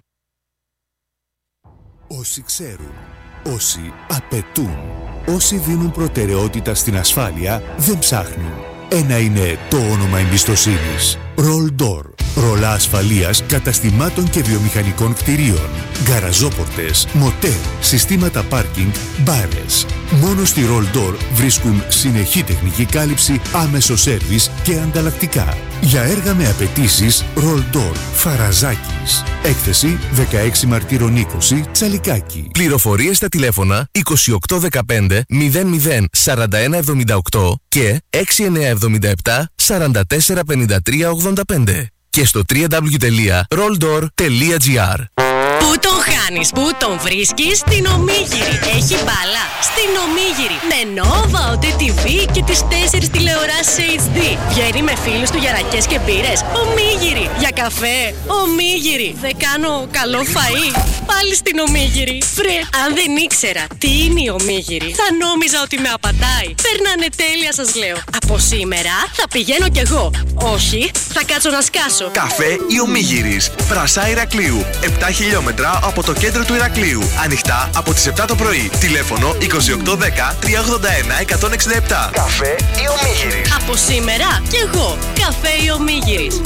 Όσοι ξέρουν, όσοι απαιτούν, όσοι δίνουν προτεραιότητα στην ασφάλεια δεν ψάχνουν. Ένα είναι το όνομα εμπιστοσύνης. Roll Door. Ρολά ασφαλείας καταστημάτων και βιομηχανικών κτηρίων. Γκαραζόπορτες, μοτέρ, συστήματα πάρκινγκ, μπάρες. Μόνο στη Roll Door βρίσκουν συνεχή τεχνική κάλυψη, άμεσο σέρβις και ανταλλακτικά. Για έργα με απαιτήσεις, Roll Door, Φαραζάκης. Έκθεση δεκαέξι Μαρτύρων είκοσι, Τσαλικάκη. Πληροφορίες στα τηλέφωνα είκοσι οκτώ δεκαπέντε μηδέν μηδέν σαράντα ένα εβδομήντα οκτώ και έξι εννιά εβδομήντα επτά σαράντα τέσσερα πενήντα τρία ογδόντα πέντε και στο double-u double-u double-u τελεία rolldoor τελεία gr. Πού τον χάνεις, πού τον βρίσκεις? Στην Ομίγυρη. Έχει μπάλα. Στην Ομίγυρη. Με Nova, ο τι τι βι και τις τέσσερις τηλεοράσεις έιτς ντι. Βγαίνει με φίλους του για ρακές και μπύρες. Ομίγυρη. Για καφέ. Ομίγυρη. Δεν κάνω καλό φαΐ? Πάλι στην Ομίγυρη. Φρε, αν δεν ήξερα τι είναι η Ομίγυρη, θα νόμιζα ότι με απατάει. Περνάνε τέλεια, σας λέω. Από σήμερα θα πηγαίνω κι εγώ. Όχι, θα κάτσω να σκάσω. Καφέ η Ομίγυρης. Πρασά Ηρακλείου. επτά χιλιόμετρα από το κέντρο του Ηρακλείου. Ανοιχτά από τις επτά το πρωί. Τηλέφωνο είκοσι οκτώ δέκα τριακόσια ογδόντα ένα εκατόν εξήντα επτά. Καφέ η Ομίγυρης. Από σήμερα κι εγώ. Καφέ η Ομίγυρης.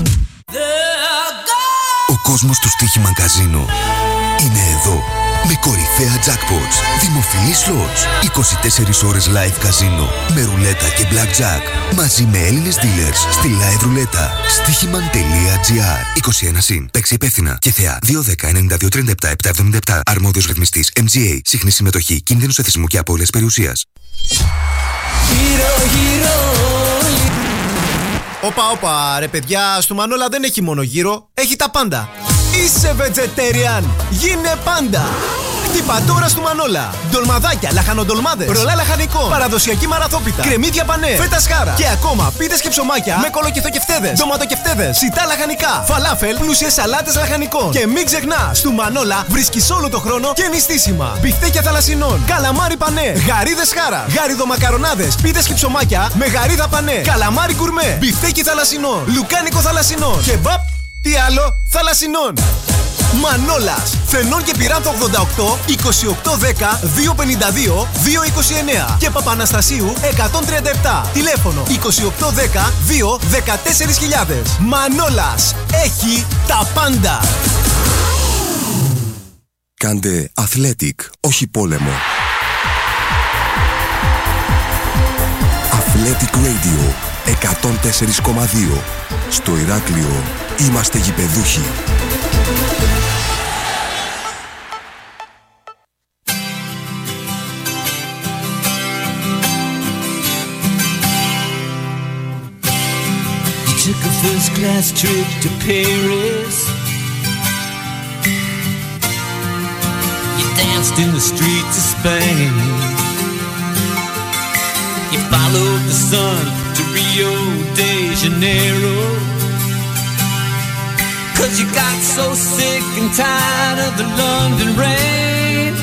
Ο κόσμος του στοίχημα καζίνο είναι εδώ. Με κορυφαία jackpots, δημοφιλή slots, είκοσι τέσσερις ώρες live καζίνο, με ρουλέτα και blackjack, μαζί με Έλληνες dealers στη live ρουλέτα. στοίχημαν τελεία τζι άρ. είκοσι ένα συν. Παίξε υπεύθυνα. Και θεά δύο δέκα ενενήντα δύο τριάντα επτά επτακόσια εβδομήντα επτά. Αρμόδιος ρυθμιστής εμ τζι έι. Συχνή συμμετοχή. Κίνδυνος εθισμού και απώλειας περιουσίας. Όπα, όπα, ρε παιδιά, στο Μανόλα δεν έχει μόνο γύρο, έχει τα πάντα. Είσαι vegetarian, γίνε πάντα. Χτύπα τώρα στο Μανόλα. Ντολμαδάκια, λαχανοντολμάδες, ρολά λαχανικό, παραδοσιακή μαραθόπιτα, κρεμμύδια πανέ, φέτα σκάρα και ακόμα πίτες και ψωμάκια με κολοκυθοκευτέδες, ντοματοκευτέδες, σιτά λαχανικά, φαλάφελ, πλούσιες σαλάτες λαχανικών. Και μην ξεχνάς, στο Μανόλα βρίσκεις όλο το χρόνο και νηστίσιμα. Μπιφτέκια θαλασσινών, καλαμάρι πανέ, γαρίδες χάρα, γαριδομακαρονάδες, πίτες και ψωμάκια με γαρίδα πανέ, καλαμάρι κουρμέ, μπιφτέκι θαλασσινό, λουκάνικο θαλασσινό και μπαπ, τι άλλο, θαλασσινών. Μανόλας, Φενών και Πυράνθο ογδόντα οκτώ, είκοσι οκτώ δέκα, διακόσια πενήντα δύο, διακόσια είκοσι εννέα και Παπαναστασίου εκατόν τριάντα επτά. Τηλέφωνο είκοσι οκτώ δέκα, δύο δεκατέσσερις χιλιάδες. Μανόλας, έχει τα πάντα. Κάντε Athletic, όχι πόλεμο. Athletic Radio εκατόν τέσσερα κόμμα δύο. Στο Ηράκλειο είμαστε γηπεδούχοι. You took a first class trip to Paris. You danced in the streets of Spain. You followed the sun to Rio de Janeiro. Cause you got so sick and tired of the London rain.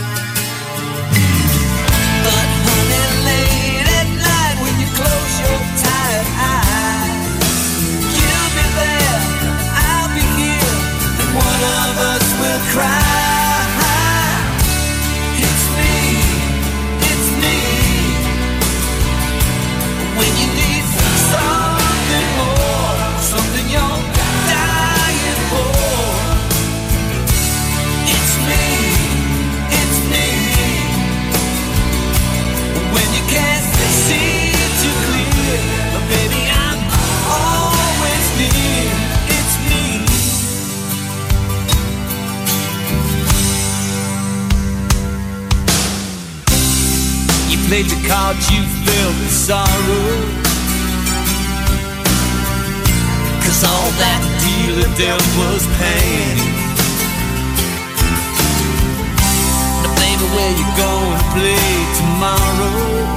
But honey, late at night when you close your tired eyes, you'll be there, I'll be here, and one of us will cry. It's me, it's me. When you need something more, something you're dying for. It's me, it's me. When you can't see it too clear, but baby I'm always near. It's me. You played the cards you filled with sorrow, cause all that dealer dealt was pain. Now baby, where you gonna play tomorrow?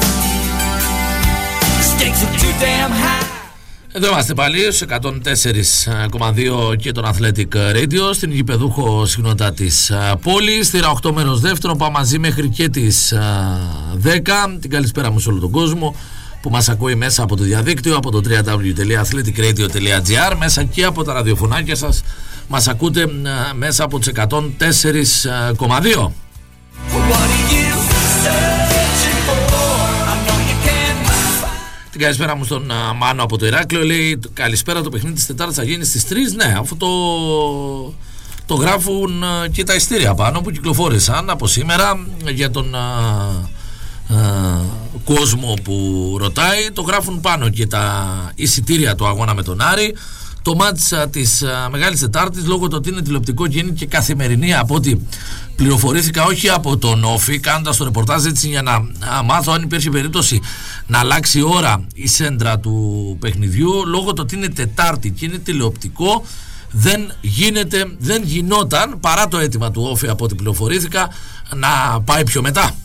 Stakes are too damn high. Εδώ είμαστε πάλι στους εκατόν τέσσερα κόμμα δύο και τον Athletic Radio, στην γηπεδούχο συχνότητα της πόλης, στη οκτώ μέρος δεύτερο, πάμε μαζί μέχρι και τις δέκα. Την καλησπέρα μου σε όλο τον κόσμο που μας ακούει μέσα από το διαδίκτυο, από το double-u double-u double-u τελεία athletic radio τελεία gr, μέσα και από τα ραδιοφωνάκια σας μας ακούτε μέσα από τους εκατόν τέσσερα κόμμα δύο. Την καλησπέρα μου στον α, Μάνο από το Ηράκλειο. Λέει καλησπέρα, το παιχνίδι της Τετάρτης θα γίνει στις τρεις. Ναι, αφού το, το γράφουν α, και τα ειστήρια πάνω που κυκλοφόρησαν από σήμερα για τον α, α, κόσμο που ρωτάει. Το γράφουν πάνω και τα εισιτήρια του αγώνα με τον Άρη. Το μάτς της α, Μεγάλης Τετάρτης, λόγω του ότι είναι τηλεοπτικό και είναι και καθημερινή, από ό,τι πληροφορήθηκα, όχι από τον Όφη, κάνοντας το ρεπορτάζ έτσι για να α, μάθω αν υπήρχε περίπτωση να αλλάξει ώρα η σέντρα του παιχνιδιού, λόγω του ότι είναι Τετάρτη και είναι τηλεοπτικό, δεν γίνεται, δεν γινόταν, παρά το αίτημα του Όφη από ό,τι πληροφορήθηκα, να πάει πιο μετά.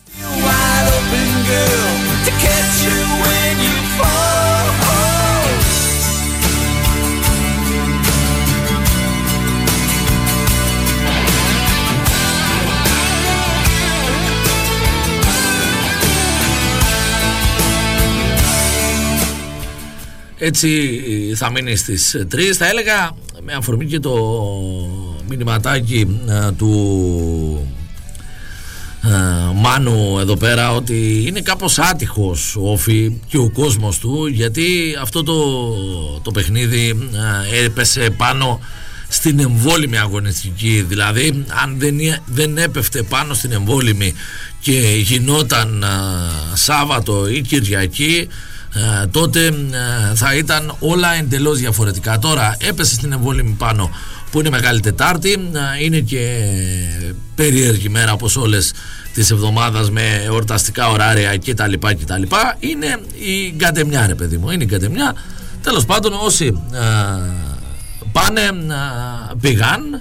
Έτσι θα μείνει στις τρεις. Θα έλεγα με αφορμή και το μηνυματάκι α, του α, Μάνου εδώ πέρα, ότι είναι κάπως άτυχος ο Όφη και ο κόσμος του, γιατί αυτό το, το παιχνίδι α, έπεσε πάνω στην εμβόλυμη αγωνιστική. Δηλαδή αν δεν, δεν έπεφτε πάνω στην εμβόλυμη και γινόταν α, Σάββατο ή Κυριακή, Uh, τότε uh, θα ήταν όλα εντελώς διαφορετικά. Τώρα έπεσε στην εμβόλυμη πάνω που είναι Μεγάλη Τετάρτη, uh, είναι και περίεργη μέρα όπως όλες τις εβδομάδας με εορταστικά ωράρια κτλ, κτλ. Είναι η γκαντεμιά, ρε παιδί μου, είναι η γκαντεμιά. Τέλος πάντων, όσοι uh, πάνε uh, πήγαν.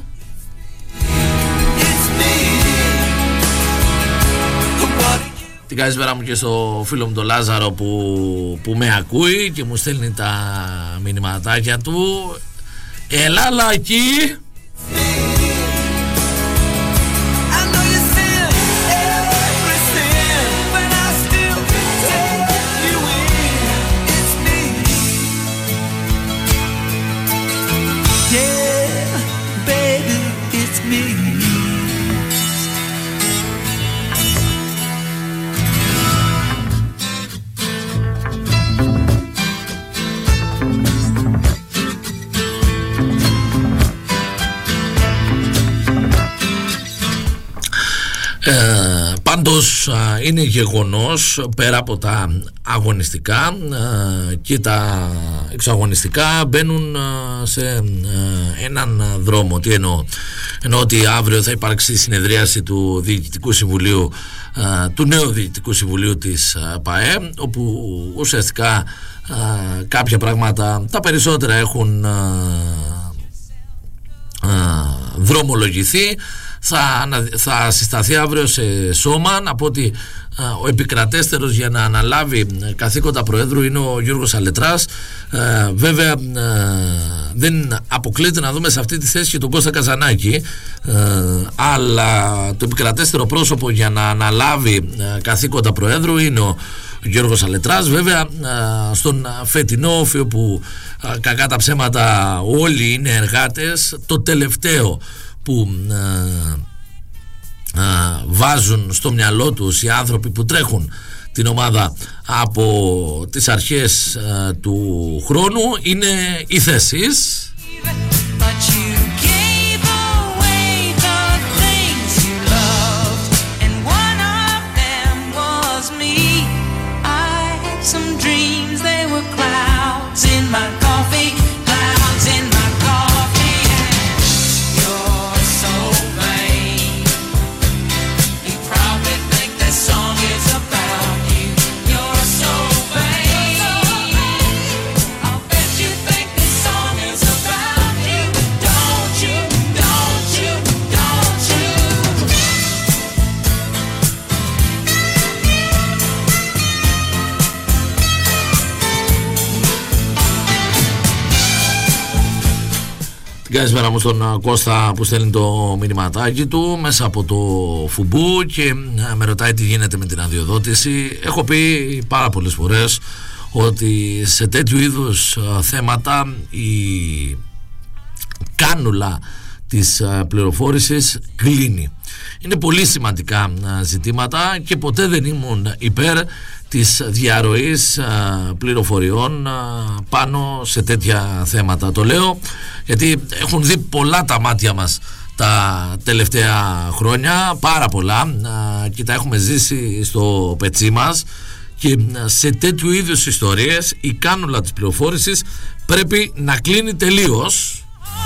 Την καλησπέρα μου και στο φίλο μου τον Λάζαρο που, που με ακούει και μου στέλνει τα μηνυματάκια του. Έλα λακί. Ε, πάντως α, είναι γεγονός, πέρα από τα αγωνιστικά α, και τα εξαγωνιστικά μπαίνουν α, σε α, έναν δρόμο. Τι εννοώ? Εννοώ ότι αύριο θα υπάρξει συνεδρίαση του Διοικητικού Συμβουλίου, α, του νέου Διοικητικού Συμβουλίου της α, ΠΑΕ, όπου ουσιαστικά α, κάποια πράγματα, τα περισσότερα έχουν α, α, δρομολογηθεί. Θα, θα συσταθεί αύριο σε σώμα. Να πω ότι α, ο επικρατέστερος για να αναλάβει καθήκοντα Προέδρου είναι ο Γιώργος Αλετράς. Α, βέβαια α, δεν αποκλείται να δούμε σε αυτή τη θέση και τον Κώστα Καζανάκη, α, αλλά το επικρατέστερο πρόσωπο για να αναλάβει α, καθήκοντα Προέδρου είναι ο Γιώργος Αλετράς. Βέβαια α, στον φετινό Όφιο που α, κακά τα ψέματα όλοι είναι εργάτες, το τελευταίο που α, α, βάζουν στο μυαλό τους οι άνθρωποι που τρέχουν την ομάδα από τις αρχές α, του χρόνου είναι οι θέσεις. Καλησπέρα μου στον Κώστα που στέλνει το μηνυματάκι του μέσα από το Φουμπού και με ρωτάει τι γίνεται με την αδειοδότηση. Έχω πει πάρα πολλές φορές ότι σε τέτοιου είδους θέματα η κάνουλα της πληροφόρησης κλείνει. Είναι πολύ σημαντικά ζητήματα και ποτέ δεν ήμουν υπέρ της διαρροής πληροφοριών πάνω σε τέτοια θέματα. Το λέω γιατί έχουν δει πολλά τα μάτια μας τα τελευταία χρόνια, πάρα πολλά, και τα έχουμε ζήσει στο πετσί μας, και σε τέτοιου είδους ιστορίες η κάνουλα της πληροφόρησης πρέπει να κλείνει τελείως.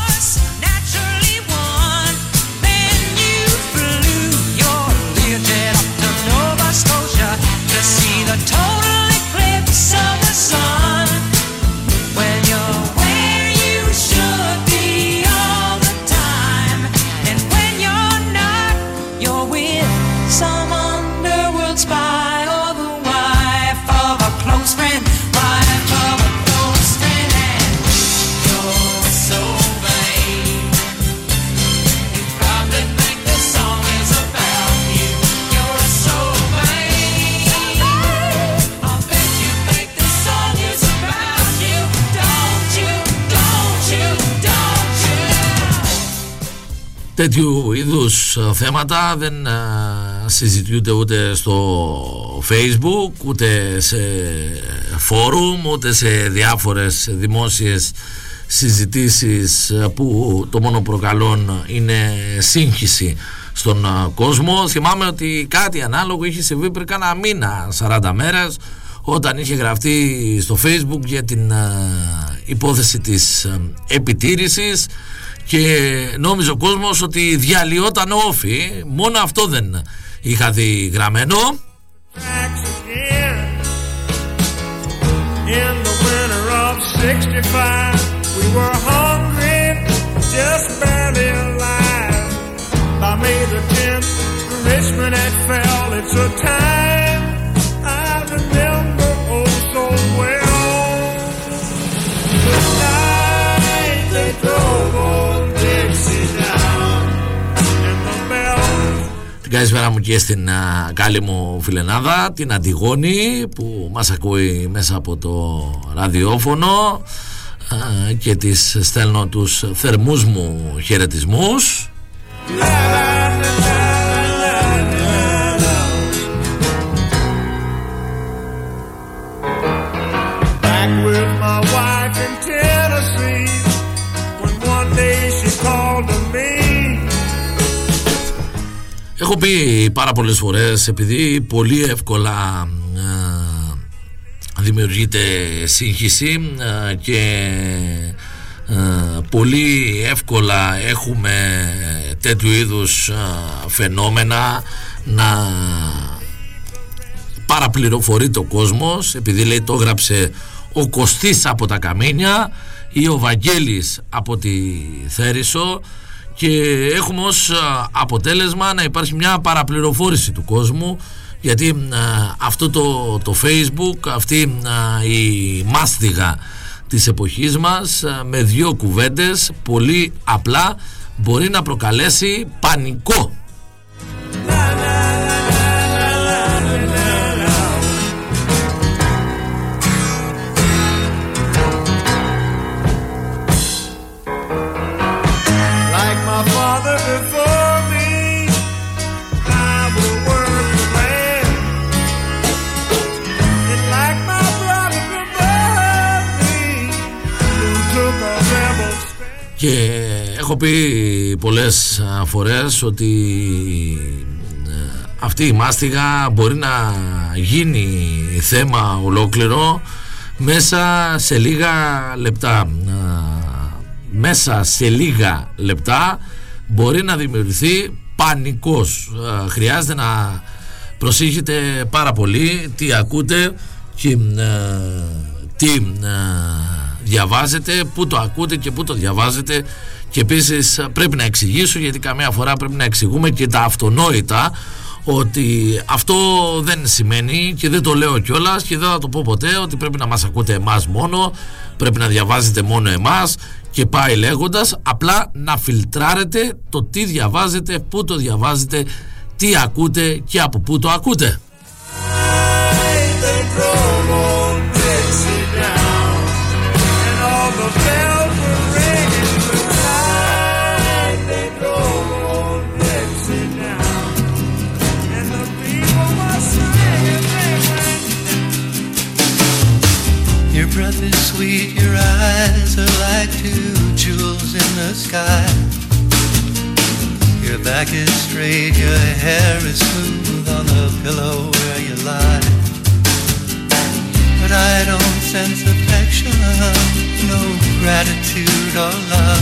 Τέτοιου είδους θέματα δεν α, συζητιούνται ούτε στο Facebook, ούτε σε φόρουμ, ούτε σε διάφορες δημόσιες συζητήσεις που το μόνο προκαλούν είναι σύγχυση στον α, κόσμο. Θυμάμαι ότι κάτι ανάλογο είχε συμβεί πριν κάνα μήνα, σαράντα μέρες, όταν είχε γραφτεί στο Facebook για την α, υπόθεση της α, επιτήρησης, και νόμιζε ο κόσμος ότι διαλυόταν όφι. Μόνο αυτό δεν είχα δει γραμμένο. Την καλησπέρα μου και στην α, καλή μου φιλενάδα, την Αντιγόνη, που μας ακούει μέσα από το ραδιόφωνο, α, και της στέλνω τους θερμούς μου χαιρετισμούς. Έχω πει πάρα πολλές φορές, επειδή πολύ εύκολα ε, δημιουργείται σύγχυση ε, και ε, πολύ εύκολα έχουμε τέτοιου είδους ε, φαινόμενα να παραπληροφορεί το κόσμος, επειδή λέει το έγραψε ο Κωστής από τα Καμίνια ή ο Βαγγέλης από τη Θέρισο, και έχουμε ως αποτέλεσμα να υπάρχει μια παραπληροφόρηση του κόσμου, γιατί α, αυτό το, το Facebook, αυτή α, η μάστιγα της εποχής μας, α, με δύο κουβέντες πολύ απλά μπορεί να προκαλέσει πανικό. Και έχω πει πολλές φορές ότι αυτή η μάστιγα μπορεί να γίνει θέμα ολόκληρο μέσα σε λίγα λεπτά. Μέσα σε λίγα λεπτά μπορεί να δημιουργηθεί πανικός. Χρειάζεται να προσέχετε πάρα πολύ τι ακούτε και τι διαβάζετε, πού το ακούτε και πού το διαβάζετε. Και επίσης πρέπει να εξηγήσω, γιατί καμιά φορά πρέπει να εξηγούμε και τα αυτονόητα, ότι αυτό δεν σημαίνει, και δεν το λέω κιόλας και δεν θα το πω ποτέ, ότι πρέπει να μας ακούτε εμάς μόνο, πρέπει να διαβάζετε μόνο εμάς και πάει λέγοντας. Απλά να φιλτράρετε το τι διαβάζετε, πού το διαβάζετε, τι ακούτε και από πού το ακούτε. sweet, your eyes are like two jewels in the sky. Your back is straight, your hair is smooth on the pillow where you lie. But I don't sense affection, no gratitude or love.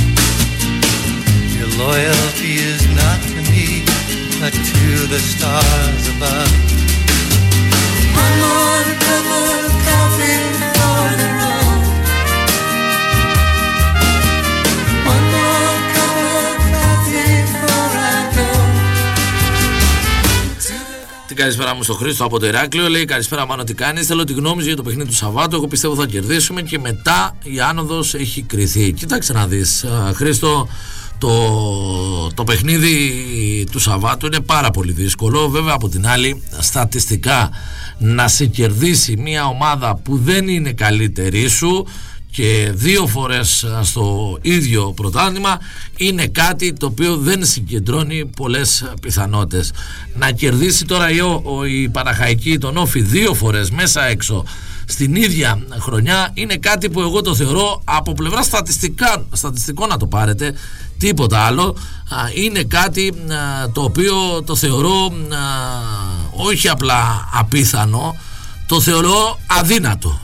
Your loyalty is not to me, but to the stars above. One more cup of coffee for the road. One more cup of coffee before I go. Την καλησπέρα μου στο Χρήστο από το Ηράκλειο. Λέει καλησπέρα Μάνο, τι κάνεις? Θέλω τη γνώμη για το παιχνίδι του Σαββάτου. Εγώ πιστεύω θα κερδίσουμε και μετά η άνοδος έχει κριθεί. Κοίταξε να δεις, Χρήστο, το, το παιχνίδι του Σαββάτου είναι πάρα πολύ δύσκολο. Βέβαια από την άλλη, στατιστικά να σε κερδίσει μια ομάδα που δεν είναι καλύτερη σου και δύο φορές στο ίδιο πρωτάθλημα είναι κάτι το οποίο δεν συγκεντρώνει πολλές πιθανότητες. Να κερδίσει τώρα η, η Παναχαϊκή τον Όφη δύο φορές μέσα έξω στην ίδια χρονιά είναι κάτι που εγώ το θεωρώ από πλευρά στατιστικά, στατιστικό να το πάρετε, τίποτα άλλο, είναι κάτι το οποίο το θεωρώ όχι απλά απίθανο, το θεωρώ αδύνατο.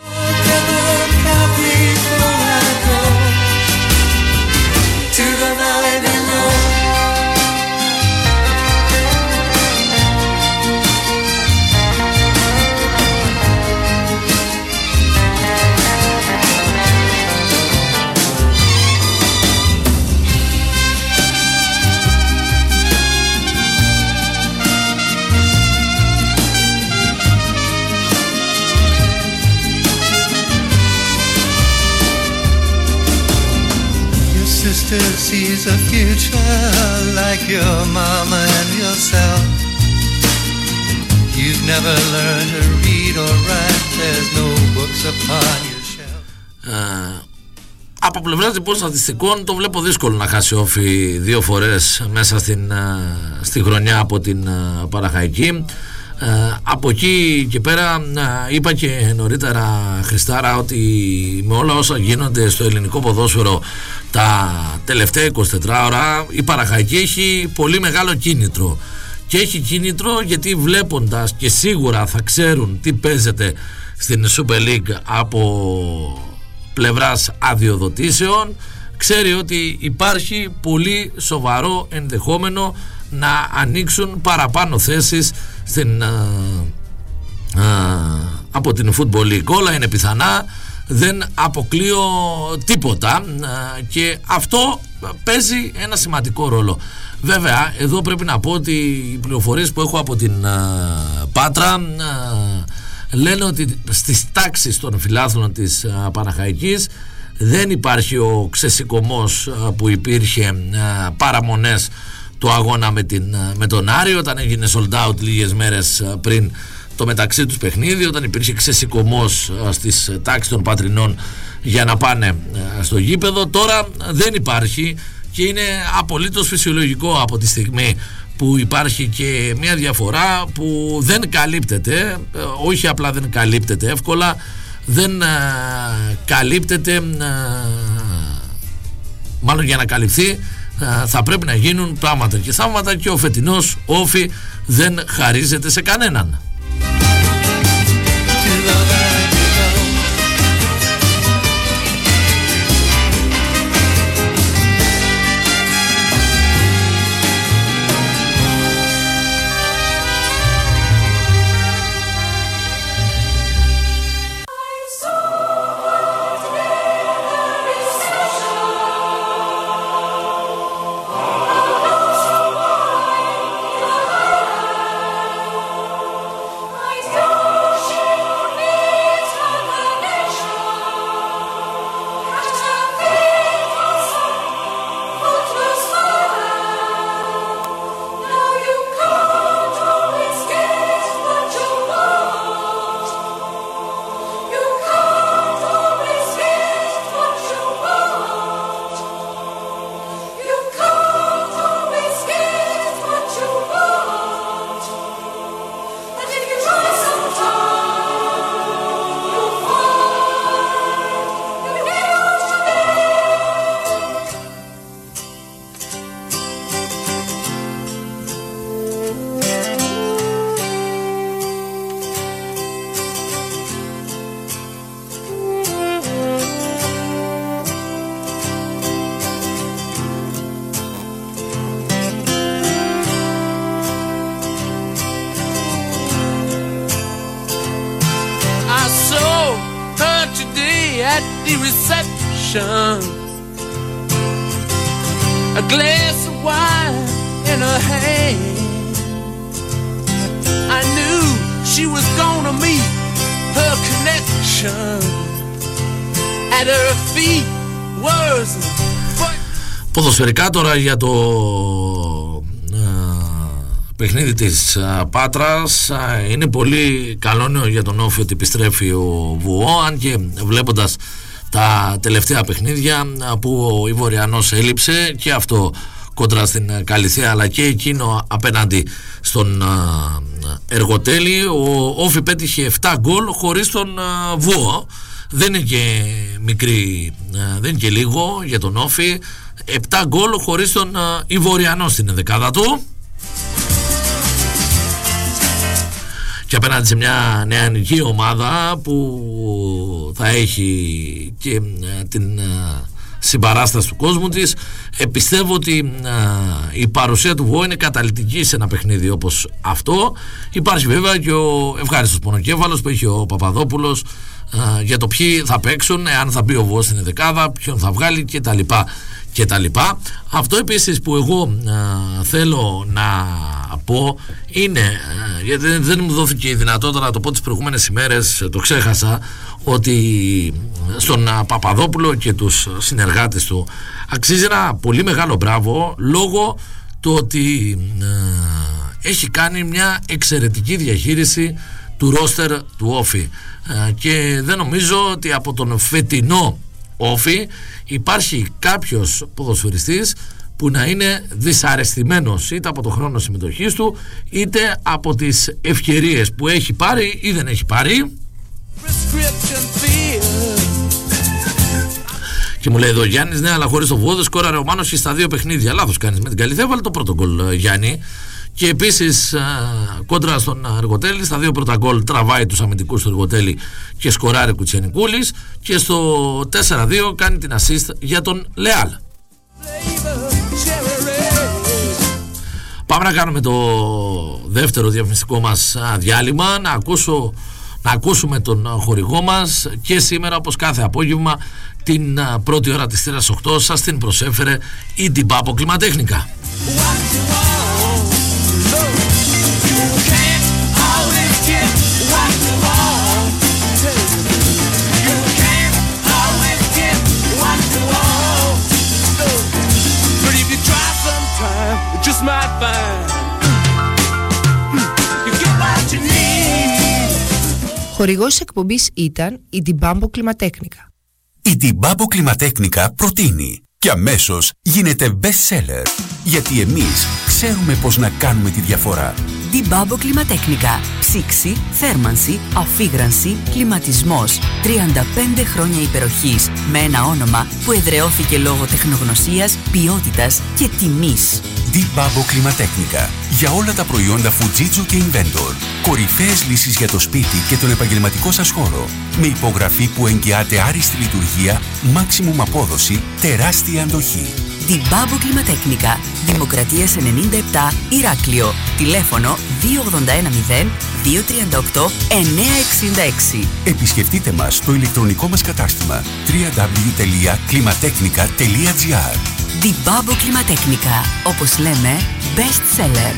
Sister sees a future like your mama and yourself. You've never learned to read or write. There's no books upon your shelf. Uh, από πλευράς λοιπόν στατιστικών το βλέπω δύσκολο να χάσει Όφη δύο φορές μέσα στην, uh, στη χρονιά από την uh, Παναχαϊκή. Uh, από εκεί και πέρα uh, είπα και νωρίτερα, Χριστάρα, ότι με όλα όσα γίνονται στο ελληνικό ποδόσφαιρο τα τελευταία είκοσι τέσσερις ώρα η Παναχαϊκή έχει πολύ μεγάλο κίνητρο και έχει κίνητρο γιατί βλέποντας και σίγουρα θα ξέρουν τι παίζεται στην Super League από πλευράς αδειοδοτήσεων, ξέρει ότι υπάρχει πολύ σοβαρό ενδεχόμενο να ανοίξουν παραπάνω θέσεις στην, α, α, από την Football League. Όλα είναι πιθανά, δεν αποκλείω τίποτα α, και αυτό παίζει ένα σημαντικό ρόλο. Βέβαια εδώ πρέπει να πω ότι οι πληροφορίες που έχω από την α, Πάτρα α, λένε ότι στις τάξεις των φιλάθλων της α, Παναχαϊκής δεν υπάρχει ο ξεσηκωμός α, που υπήρχε α, παραμονές το αγώνα με, την, με τον Άρη όταν έγινε sold out λίγες μέρες πριν το μεταξύ τους παιχνίδι, όταν υπήρχε ξεσηκωμός στις τάξεις των πατρινών για να πάνε στο γήπεδο. Τώρα δεν υπάρχει και είναι απολύτως φυσιολογικό από τη στιγμή που υπάρχει και μια διαφορά που δεν καλύπτεται, όχι απλά δεν καλύπτεται εύκολα, δεν καλύπτεται, μάλλον για να καλυφθεί θα πρέπει να γίνουν πράγματα και θαύματα και ο φετινός Όφη δεν χαρίζεται σε κανέναν. at the reception, a glass of wine in her hand. I knew she was gonna meet her connection. At her feet was ποδοσφαιρικά τώρα για το παιχνίδι της Πάτρας. Είναι πολύ καλό νέο για τον Όφη ότι επιστρέφει ο Βουό, αν και βλέποντας τα τελευταία παιχνίδια που ο Ivorianos έλειψε, και αυτό κόντρα στην Καλυθέα αλλά και εκείνο απέναντι στον Εργοτέλη, ο Όφη πέτυχε επτά γκολ χωρίς τον Βουό. Δεν είναι και μικρή, δεν είναι και λίγο για τον Όφη. επτά γκολ χωρίς τον Ivorianos στην δεκάδα του, και απέναντι σε μια νεανική ομάδα που θα έχει και την συμπαράσταση του κόσμου της. Ε, πιστεύω ότι η παρουσία του Βουό είναι καταλυτική σε ένα παιχνίδι όπως αυτό. Υπάρχει βέβαια και ο ευχάριστος πονοκέφαλος που έχει ο Παπαδόπουλος για το ποιοι θα παίξουν, αν θα μπει ο Βουό στην δεκάδα, ποιον θα βγάλει κτλ. Και τα λοιπά. Αυτό επίσης που εγώ α, θέλω να πω είναι, α, γιατί δεν, δεν μου δόθηκε η δυνατότητα να το πω τις προηγούμενες ημέρες, το ξέχασα, ότι στον α, Παπαδόπουλο και τους συνεργάτες του αξίζει ένα πολύ μεγάλο μπράβο, λόγω του ότι α, έχει κάνει μια εξαιρετική διαχείριση του ρόστερ του Όφη, α, και δεν νομίζω ότι από τον φετινό Όφη υπάρχει κάποιος ποδοσφαιριστής που να είναι δυσαρεστημένος είτε από το χρόνο συμμετοχής του, είτε από τις ευκαιρίες που έχει πάρει ή δεν έχει πάρει. Και μου λέει εδώ ο Γιάννης, ναι, αλλά χωρίς το Βουό σκόραρε ο Μάνος και στα δύο παιχνίδια. Λάθος κάνεις, με την Καλυθέα βάλε το πρώτο γκολ, Γιάννη. Και επίσης κόντρα στον Εργοτέλη, στα δύο πρώτα γκολ τραβάει τους αμυντικούς του Εργοτέλη και σκοράρει Κουτσιανικούλης, και στο τέσσερα δύο κάνει την assist για τον Λεάλ. Πάμε να κάνουμε το δεύτερο διαφημιστικό μας διάλειμμα, να, ακούσω, να ακούσουμε τον χορηγό μας, και σήμερα όπως κάθε απόγευμα την πρώτη ώρα της θύρας οκτώ σας την προσέφερε η Ντιμπάμπο Κλιματέχνικα. Just might find you get what you need. Χορηγός της εκπομπής ήταν η Ντιμπάμπο Κλιματέχνικα. Η Ντιμπάμπο Κλιματέχνικα προτείνει και αμέσως γίνεται best seller. Γιατί εμείς ξέρουμε πώς να κάνουμε τη διαφορά. Ντιμπάμπο Κλιματέχνικα. Ψήξη, θέρμανση, αφίγρανση, κλιματισμός. τριάντα πέντε χρόνια υπεροχής με ένα όνομα που εδραιώθηκε λόγω τεχνογνωσίας, ποιότητας και τιμής. Ντιμπάμπο Κλιματέχνικα. Για όλα τα προϊόντα Fujitsu και Inventor. Κορυφαίες λύσεις για το σπίτι και τον επαγγελματικό σας χώρο. Με υπογραφή που εγγυάται άριστη λειτουργία, maximum απόδοση, τεράστια αντοχή. Ντιμπάμπο Κλιματέχνικα. Δημοκρατίας ενενήντα επτά, Ηράκλειο. Τηλέφωνο δύο ογδόντα ένα μηδέν δύο τριάντα οκτώ εννιακόσια εξήντα έξι. Επισκεφτείτε μας στο ηλεκτρονικό μας κατάστημα double-u double-u double-u τελεία κλιματέχνικα τελεία τζι άρ. Ντιμπάμπο Κλιματέχνικα. Όπως λέμε, best seller.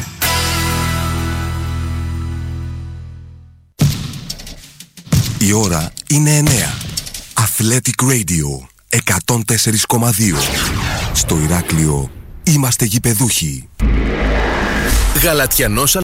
Η ώρα είναι εννιά. Athletic Radio εκατόν τέσσερα κόμμα δύο. Στο Ηράκλειο είμαστε γηπεδούχοι. Γαλατιανός